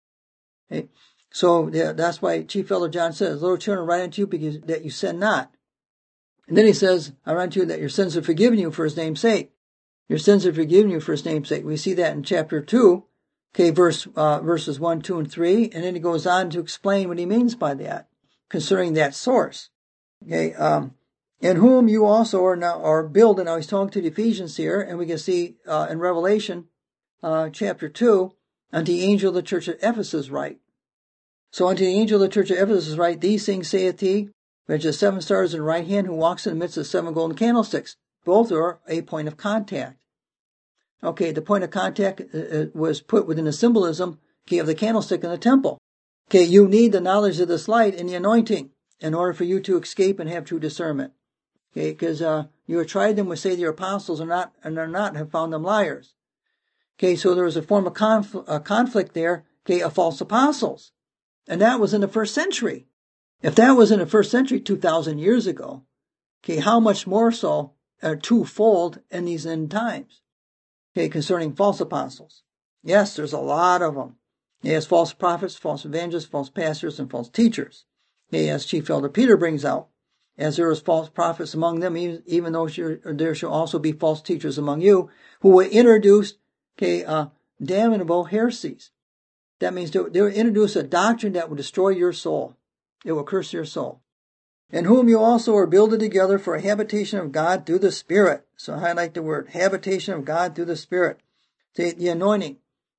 Okay? So yeah, that's why Chief Elder John says, "Little children, write unto you because that you sin not." And then he says, "I write unto you that your sins are forgiven you for His name's sake." Your sins are forgiven you for His name's sake. We see that in chapter two, okay, verse uh, verses one, two, and three, and then he goes on to explain what he means by that concerning that source. Okay. Um, In whom you also are now are building. Now he's talking to the Ephesians here, and we can see uh, in Revelation uh, chapter two, unto the angel of the church of Ephesus write. So unto the angel of the church of Ephesus write, these things saith he, which has seven stars in the right hand, who walks in the midst of seven golden candlesticks. Both are a point of contact. Okay, the point of contact uh, was put within the symbolism, okay, of the candlestick in the temple. Okay, you need the knowledge of this light and the anointing in order for you to escape and have true discernment. Okay, because uh, you have tried them, which say they're apostles, are not, and are not, have found them liars. Okay, so there was a form of conf- a conflict there, okay, of false apostles. And that was in the first century. If that was in the first century, two thousand years ago, okay, how much more so, uh, twofold in these end times, okay, concerning false apostles. Yes, there's a lot of them. Yes, false prophets, false evangelists, false pastors, and false teachers. Okay, as Chief Elder Peter brings out, as there is false prophets among them, even though there shall also be false teachers among you, who will introduce, okay, uh, damnable heresies. That means they will introduce a doctrine that will destroy your soul. It will curse your soul. In whom you also are builded together for a habitation of God through the Spirit. So highlight the word, habitation of God through the Spirit. The, the anointing.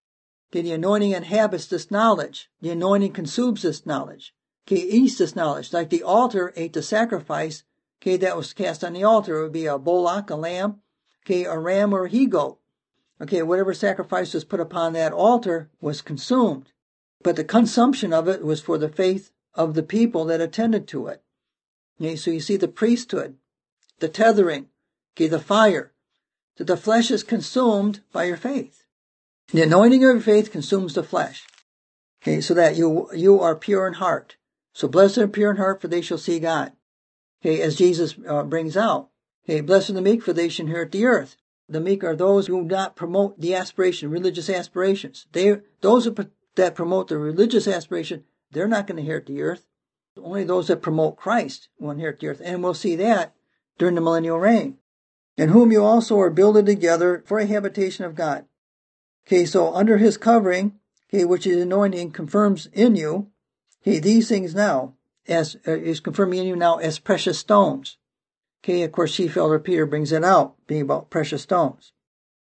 Okay, the anointing inhabits this knowledge. The anointing consumes this knowledge. Okay, eats this knowledge. Like the altar ate the sacrifice, okay, that was cast on the altar. It would be a bullock, a lamb, okay, a ram or a he-goat. Okay, whatever sacrifice was put upon that altar was consumed. But the consumption of it was for the faith of the people that attended to it. Okay, so you see the priesthood, the tethering, okay, the fire. So the flesh is consumed by your faith. The anointing of your faith consumes the flesh. Okay, so that you you are pure in heart. So blessed are pure in heart, for they shall see God. Okay, as Jesus uh, brings out. Okay, blessed are the meek, for they shall inherit the earth. The meek are those who do not promote the aspiration, religious aspirations. They, those who, that promote the religious aspiration, they're not going to inherit the earth. Only those that promote Christ will inherit the earth. And we'll see that during the millennial reign. In whom you also are builded together for a habitation of God. Okay, so under his covering, okay, which is anointing, confirms in you, okay, these things now, as uh, is confirming in you now as precious stones. Okay, of course, Chief Elder Peter brings it out, being about precious stones.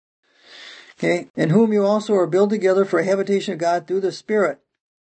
Okay, in whom you also are built together for a habitation of God through the Spirit.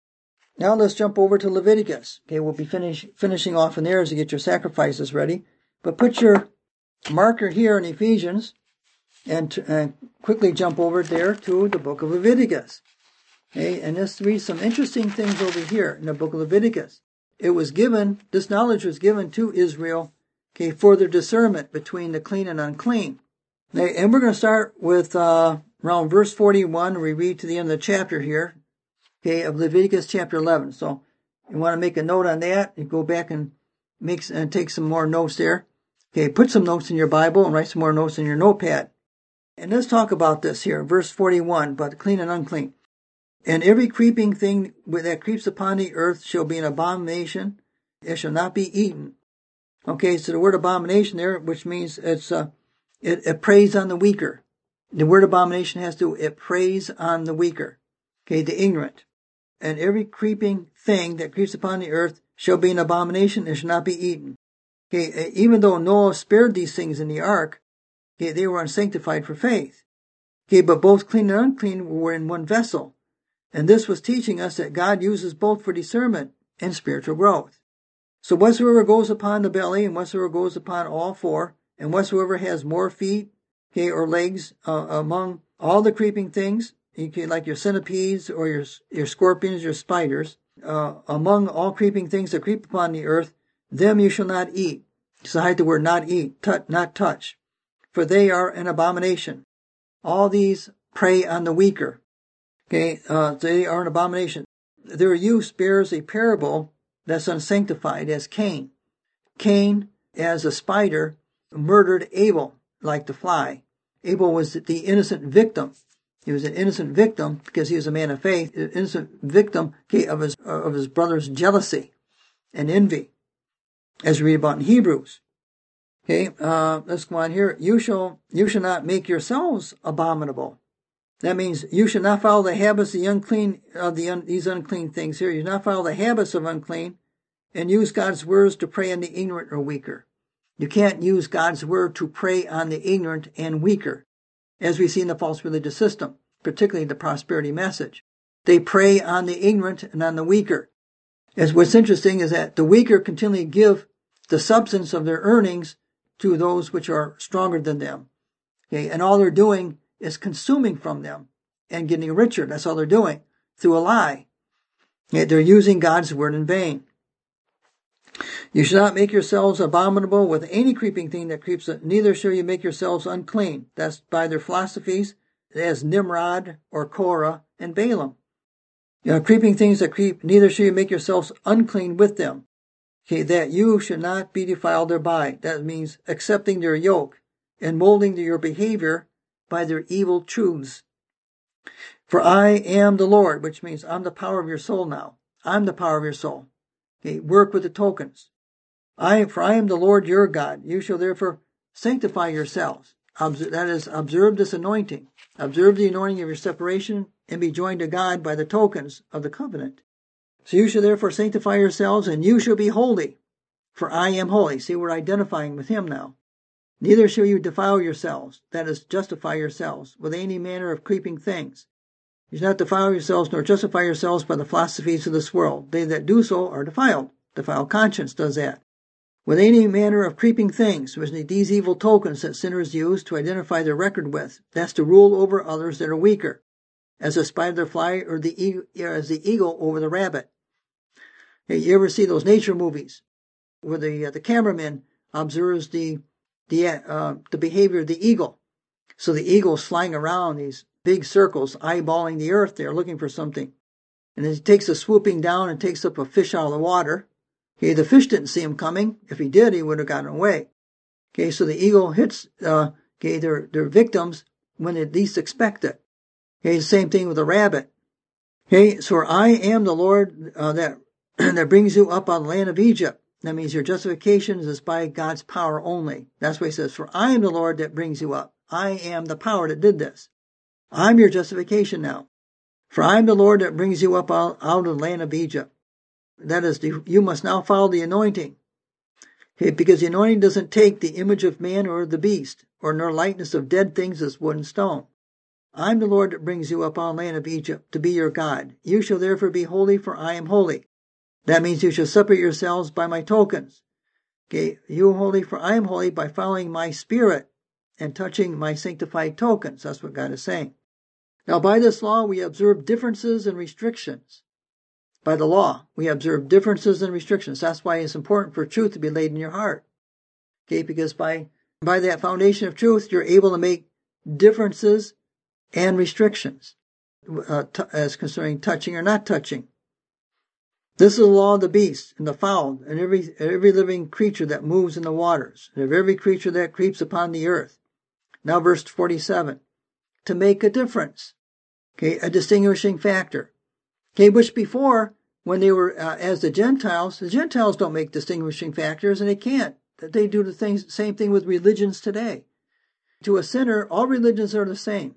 Now let's jump over to Leviticus. Okay, we'll be finish, finishing off in there as you get your sacrifices ready. But put your marker here in Ephesians and, and quickly jump over there to the book of Leviticus. Okay, and let's read some interesting things over here in the book of Leviticus. It was given, this knowledge was given to Israel, okay, for their discernment between the clean and unclean. Okay, and we're going to start with uh, around verse forty-one. We read to the end of the chapter here, okay, of Leviticus chapter eleven. So you want to make a note on that. You go back and make and take some more notes there. Okay, put some notes in your Bible and write some more notes in your notepad. And let's talk about this here, verse forty-one, about clean and unclean. And every creeping thing that creeps upon the earth shall be an abomination. It shall not be eaten. Okay, so the word abomination there, which means it's uh, it, it preys on the weaker. The word abomination has to, it preys on the weaker. Okay, the ignorant. And every creeping thing that creeps upon the earth shall be an abomination and shall not be eaten. Okay, even though Noah spared these things in the ark, okay, they were unsanctified for faith. Okay, but both clean and unclean were in one vessel. And this was teaching us that God uses both for discernment and spiritual growth. So whatsoever goes upon the belly, and whatsoever goes upon all four, and whatsoever has more feet, okay, or legs, uh, among all the creeping things, okay, like your centipedes or your your scorpions, your spiders, uh, among all creeping things that creep upon the earth, them you shall not eat. So hide the word not eat, touch, not touch, for they are an abomination. All these prey on the weaker. Okay, uh, they are an abomination. Their use bears a parable that's unsanctified, as Cain. Cain, as a spider, murdered Abel like the fly. Abel was the innocent victim. He was an innocent victim because he was a man of faith, an innocent victim okay, of his of his brother's jealousy and envy, as we read about in Hebrews. Okay, uh, let's go on here. You shall you shall not make yourselves abominable. That means you should not follow the habits of the unclean, of the un, these unclean things here. You should not follow the habits of unclean and use God's words to prey on the ignorant or weaker. You can't use God's word to prey on the ignorant and weaker, as we see in the false religious system, particularly the prosperity message. They prey on the ignorant and on the weaker. As what's interesting is that the weaker continually give the substance of their earnings to those which are stronger than them. Okay, and all they're doing is consuming from them and getting richer. That's all they're doing through a lie. Okay, they're using God's word in vain. You shall not make yourselves abominable with any creeping thing that creeps, neither shall you make yourselves unclean. That's by their philosophies, as Nimrod or Korah and Balaam. You know, creeping things that creep, neither shall you make yourselves unclean with them. Okay, that you should not be defiled thereby. That means accepting their yoke and molding your behavior by their evil truths. For I am the Lord, which means I'm the power of your soul now. I'm the power of your soul. Okay, work with the tokens. I, for I am the Lord your God. You shall therefore sanctify yourselves. Observe, that is, observe this anointing. Observe the anointing of your separation and be joined to God by the tokens of the covenant. So you shall therefore sanctify yourselves, and you shall be holy, for I am holy. See, we're identifying with him now. Neither shall you defile yourselves, that is, justify yourselves, with any manner of creeping things. You should not defile yourselves nor justify yourselves by the philosophies of this world. They that do so are defiled. Defiled conscience does that. With any manner of creeping things, which these evil tokens that sinners use to identify their record with. That's to rule over others that are weaker, as the spider fly or the eagle, as the eagle over the rabbit. Hey, you ever see those nature movies where the uh, the cameraman observes the the uh, the behavior of the eagle? So the eagle's flying around these big circles, eyeballing the earth there, looking for something. And then he takes a swooping down and takes up a fish out of the water. Okay, the fish didn't see him coming. If he did, he would have gotten away. Okay, so the eagle hits uh, okay their their victims when they least expect it. Okay, the same thing with the rabbit. Okay, so I am the Lord uh, that that brings you up out of the land of Egypt. That means your justification is by God's power only. That's what he says. For I am the Lord that brings you up. I am the power that did this. I'm your justification now. For I am the Lord that brings you up out, out of the land of Egypt. That is, the, you must now follow the anointing. Okay, because the anointing doesn't take the image of man or the beast, or nor likeness of dead things as wood and stone. I'm the Lord that brings you up out of the land of Egypt to be your God. You shall therefore be holy, for I am holy. That means you shall separate yourselves by my tokens. Okay, you are holy, for I am holy, by following my spirit and touching my sanctified tokens. That's what God is saying. Now, by this law, we observe differences and restrictions. By the law, we observe differences and restrictions. That's why it's important for truth to be laid in your heart. Okay, because by, by that foundation of truth, you're able to make differences and restrictions uh, t- as concerning touching or not touching. This is the law of the beast and the fowl and every every living creature that moves in the waters, and of every creature that creeps upon the earth. Now verse forty-seven. To make a difference. Okay, a distinguishing factor. Okay, which before, when they were uh, as the Gentiles, the Gentiles don't make distinguishing factors, and they can't. They do the things, same thing with religions today. To a sinner, all religions are the same.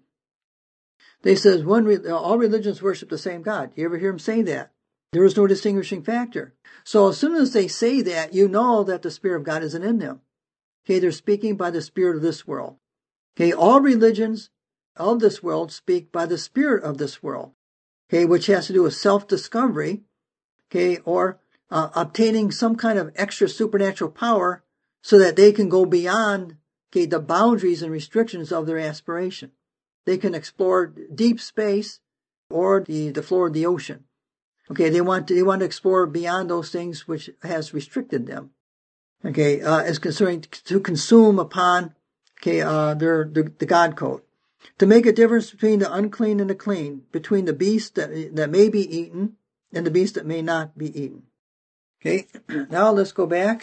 They says one all religions worship the same God. You ever hear them say that? There is no distinguishing factor. So as soon as they say that, you know that the Spirit of God isn't in them. Okay, they're speaking by the spirit of this world. Okay, all religions of this world speak by the spirit of this world. Okay, which has to do with self-discovery. Okay, or uh, obtaining some kind of extra supernatural power so that they can go beyond okay the boundaries and restrictions of their aspiration. They can explore deep space or the, the floor of the ocean. Okay, they want to, they want to explore beyond those things which has restricted them. Okay, uh, as concerning to consume upon, okay, uh, their, the, the God code. To make a difference between the unclean and the clean, between the beast that, that may be eaten and the beast that may not be eaten. Okay, now let's go back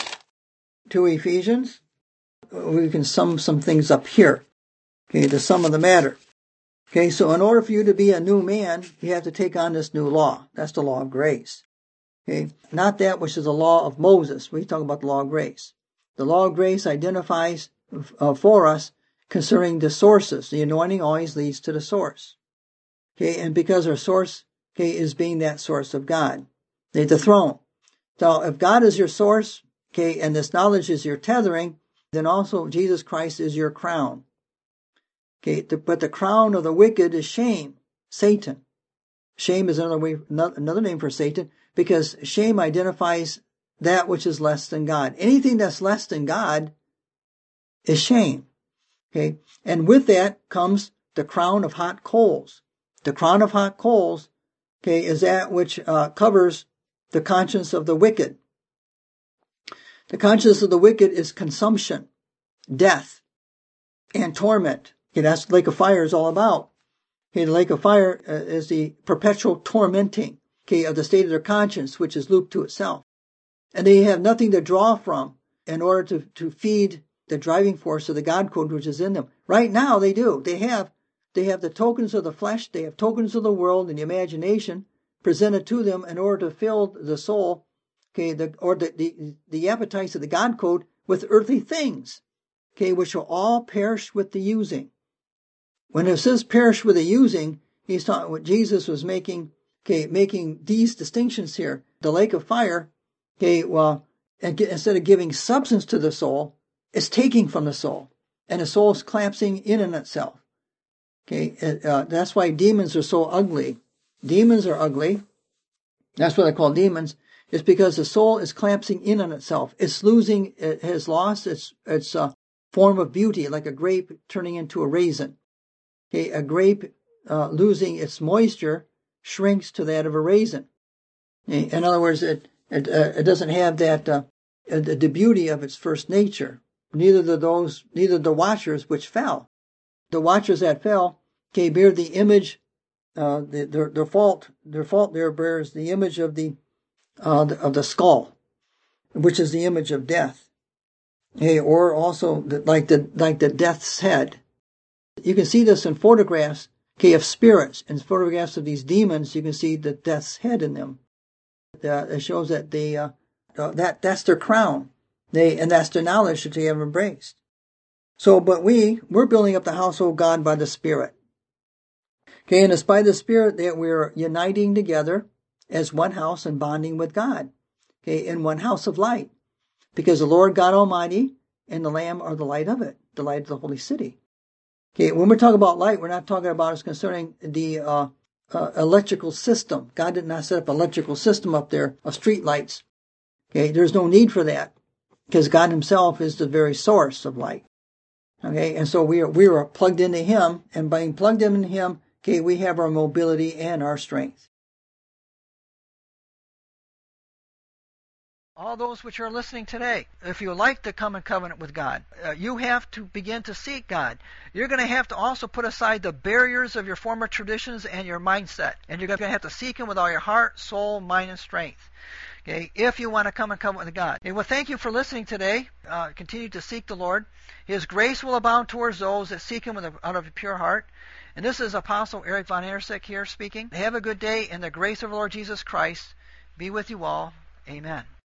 to Ephesians. We can sum some things up here. Okay, the sum of the matter. Okay, so in order for you to be a new man, you have to take on this new law. That's the law of grace. Okay, not that which is the law of Moses. We talk about the law of grace. The law of grace identifies uh, for us concerning the sources. The anointing always leads to the source. Okay, and because our source, okay, is being that source of God. The, the throne. So if God is your source, okay, and this knowledge is your tethering, then also Jesus Christ is your crown. Okay, the, but the crown of the wicked is shame, Satan. Shame is another way, another name for Satan, because shame identifies that which is less than God. Anything that's less than God is shame. Okay, and with that comes the crown of hot coals. The crown of hot coals, okay, is that which uh, covers the conscience of the wicked. The conscience of the wicked is consumption, death, and torment. Okay, that's what the lake of fire is all about. Okay, the lake of fire uh, is the perpetual tormenting, okay, of the state of their conscience, which is looped to itself. And they have nothing to draw from in order to, to feed the driving force of the God code which is in them. Right now they do. They have, they have the tokens of the flesh, they have tokens of the world and the imagination presented to them in order to fill the soul, okay, the, or the, the, the appetites of the God code with earthly things, okay, which will all perish with the using. When it says perish with the using, he's talking what Jesus was making, okay, making these distinctions here. The lake of fire, okay, well, instead of giving substance to the soul, it's taking from the soul. And the soul is collapsing in on itself. Okay, it, uh, that's why demons are so ugly. Demons are ugly. That's what I call demons. It's because the soul is collapsing in on itself. It's losing, it has lost its its uh, form of beauty, like a grape turning into a raisin. Okay, a grape uh, losing its moisture shrinks to that of a raisin. Okay? In other words, it it, uh, it doesn't have that uh, the, the beauty of its first nature. Neither do those, neither the watchers which fell. The watchers that fell, okay, bear the image. Uh, the, their their fault their fault there bears the image of the uh, the, of the skull, which is the image of death. Hey, or also the, like the like the death's head. You can see this in photographs, okay, of spirits. In photographs of these demons, you can see the death's head in them. Uh, it shows that they uh, uh, that that's their crown. They and that's their knowledge that they have embraced. So, but we we're building up the household of God by the Spirit. Okay, and it's by the Spirit that we're uniting together as one house and bonding with God. Okay, in one house of light. Because the Lord God Almighty and the Lamb are the light of it, the light of the holy city. Okay, when we're talking about light, we're not talking about as concerning the uh, uh, electrical system. God did not set up an electrical system up there of street lights. Okay, there's no need for that because God Himself is the very source of light. Okay, and so we are we are plugged into Him, and by being plugged into Him, okay, we have our mobility and our strength. All those which are listening today, if you like to come in covenant with God, uh, you have to begin to seek God. You're going to have to also put aside the barriers of your former traditions and your mindset. And you're going to have to seek Him with all your heart, soul, mind, and strength. Okay, if you want to come in covenant with God. Okay, well, thank you for listening today. Uh, continue to seek the Lord. His grace will abound towards those that seek Him with a, out of a pure heart. And this is Apostle Eric Von Ersick here speaking. Have a good day, and the grace of the Lord Jesus Christ be with you all. Amen.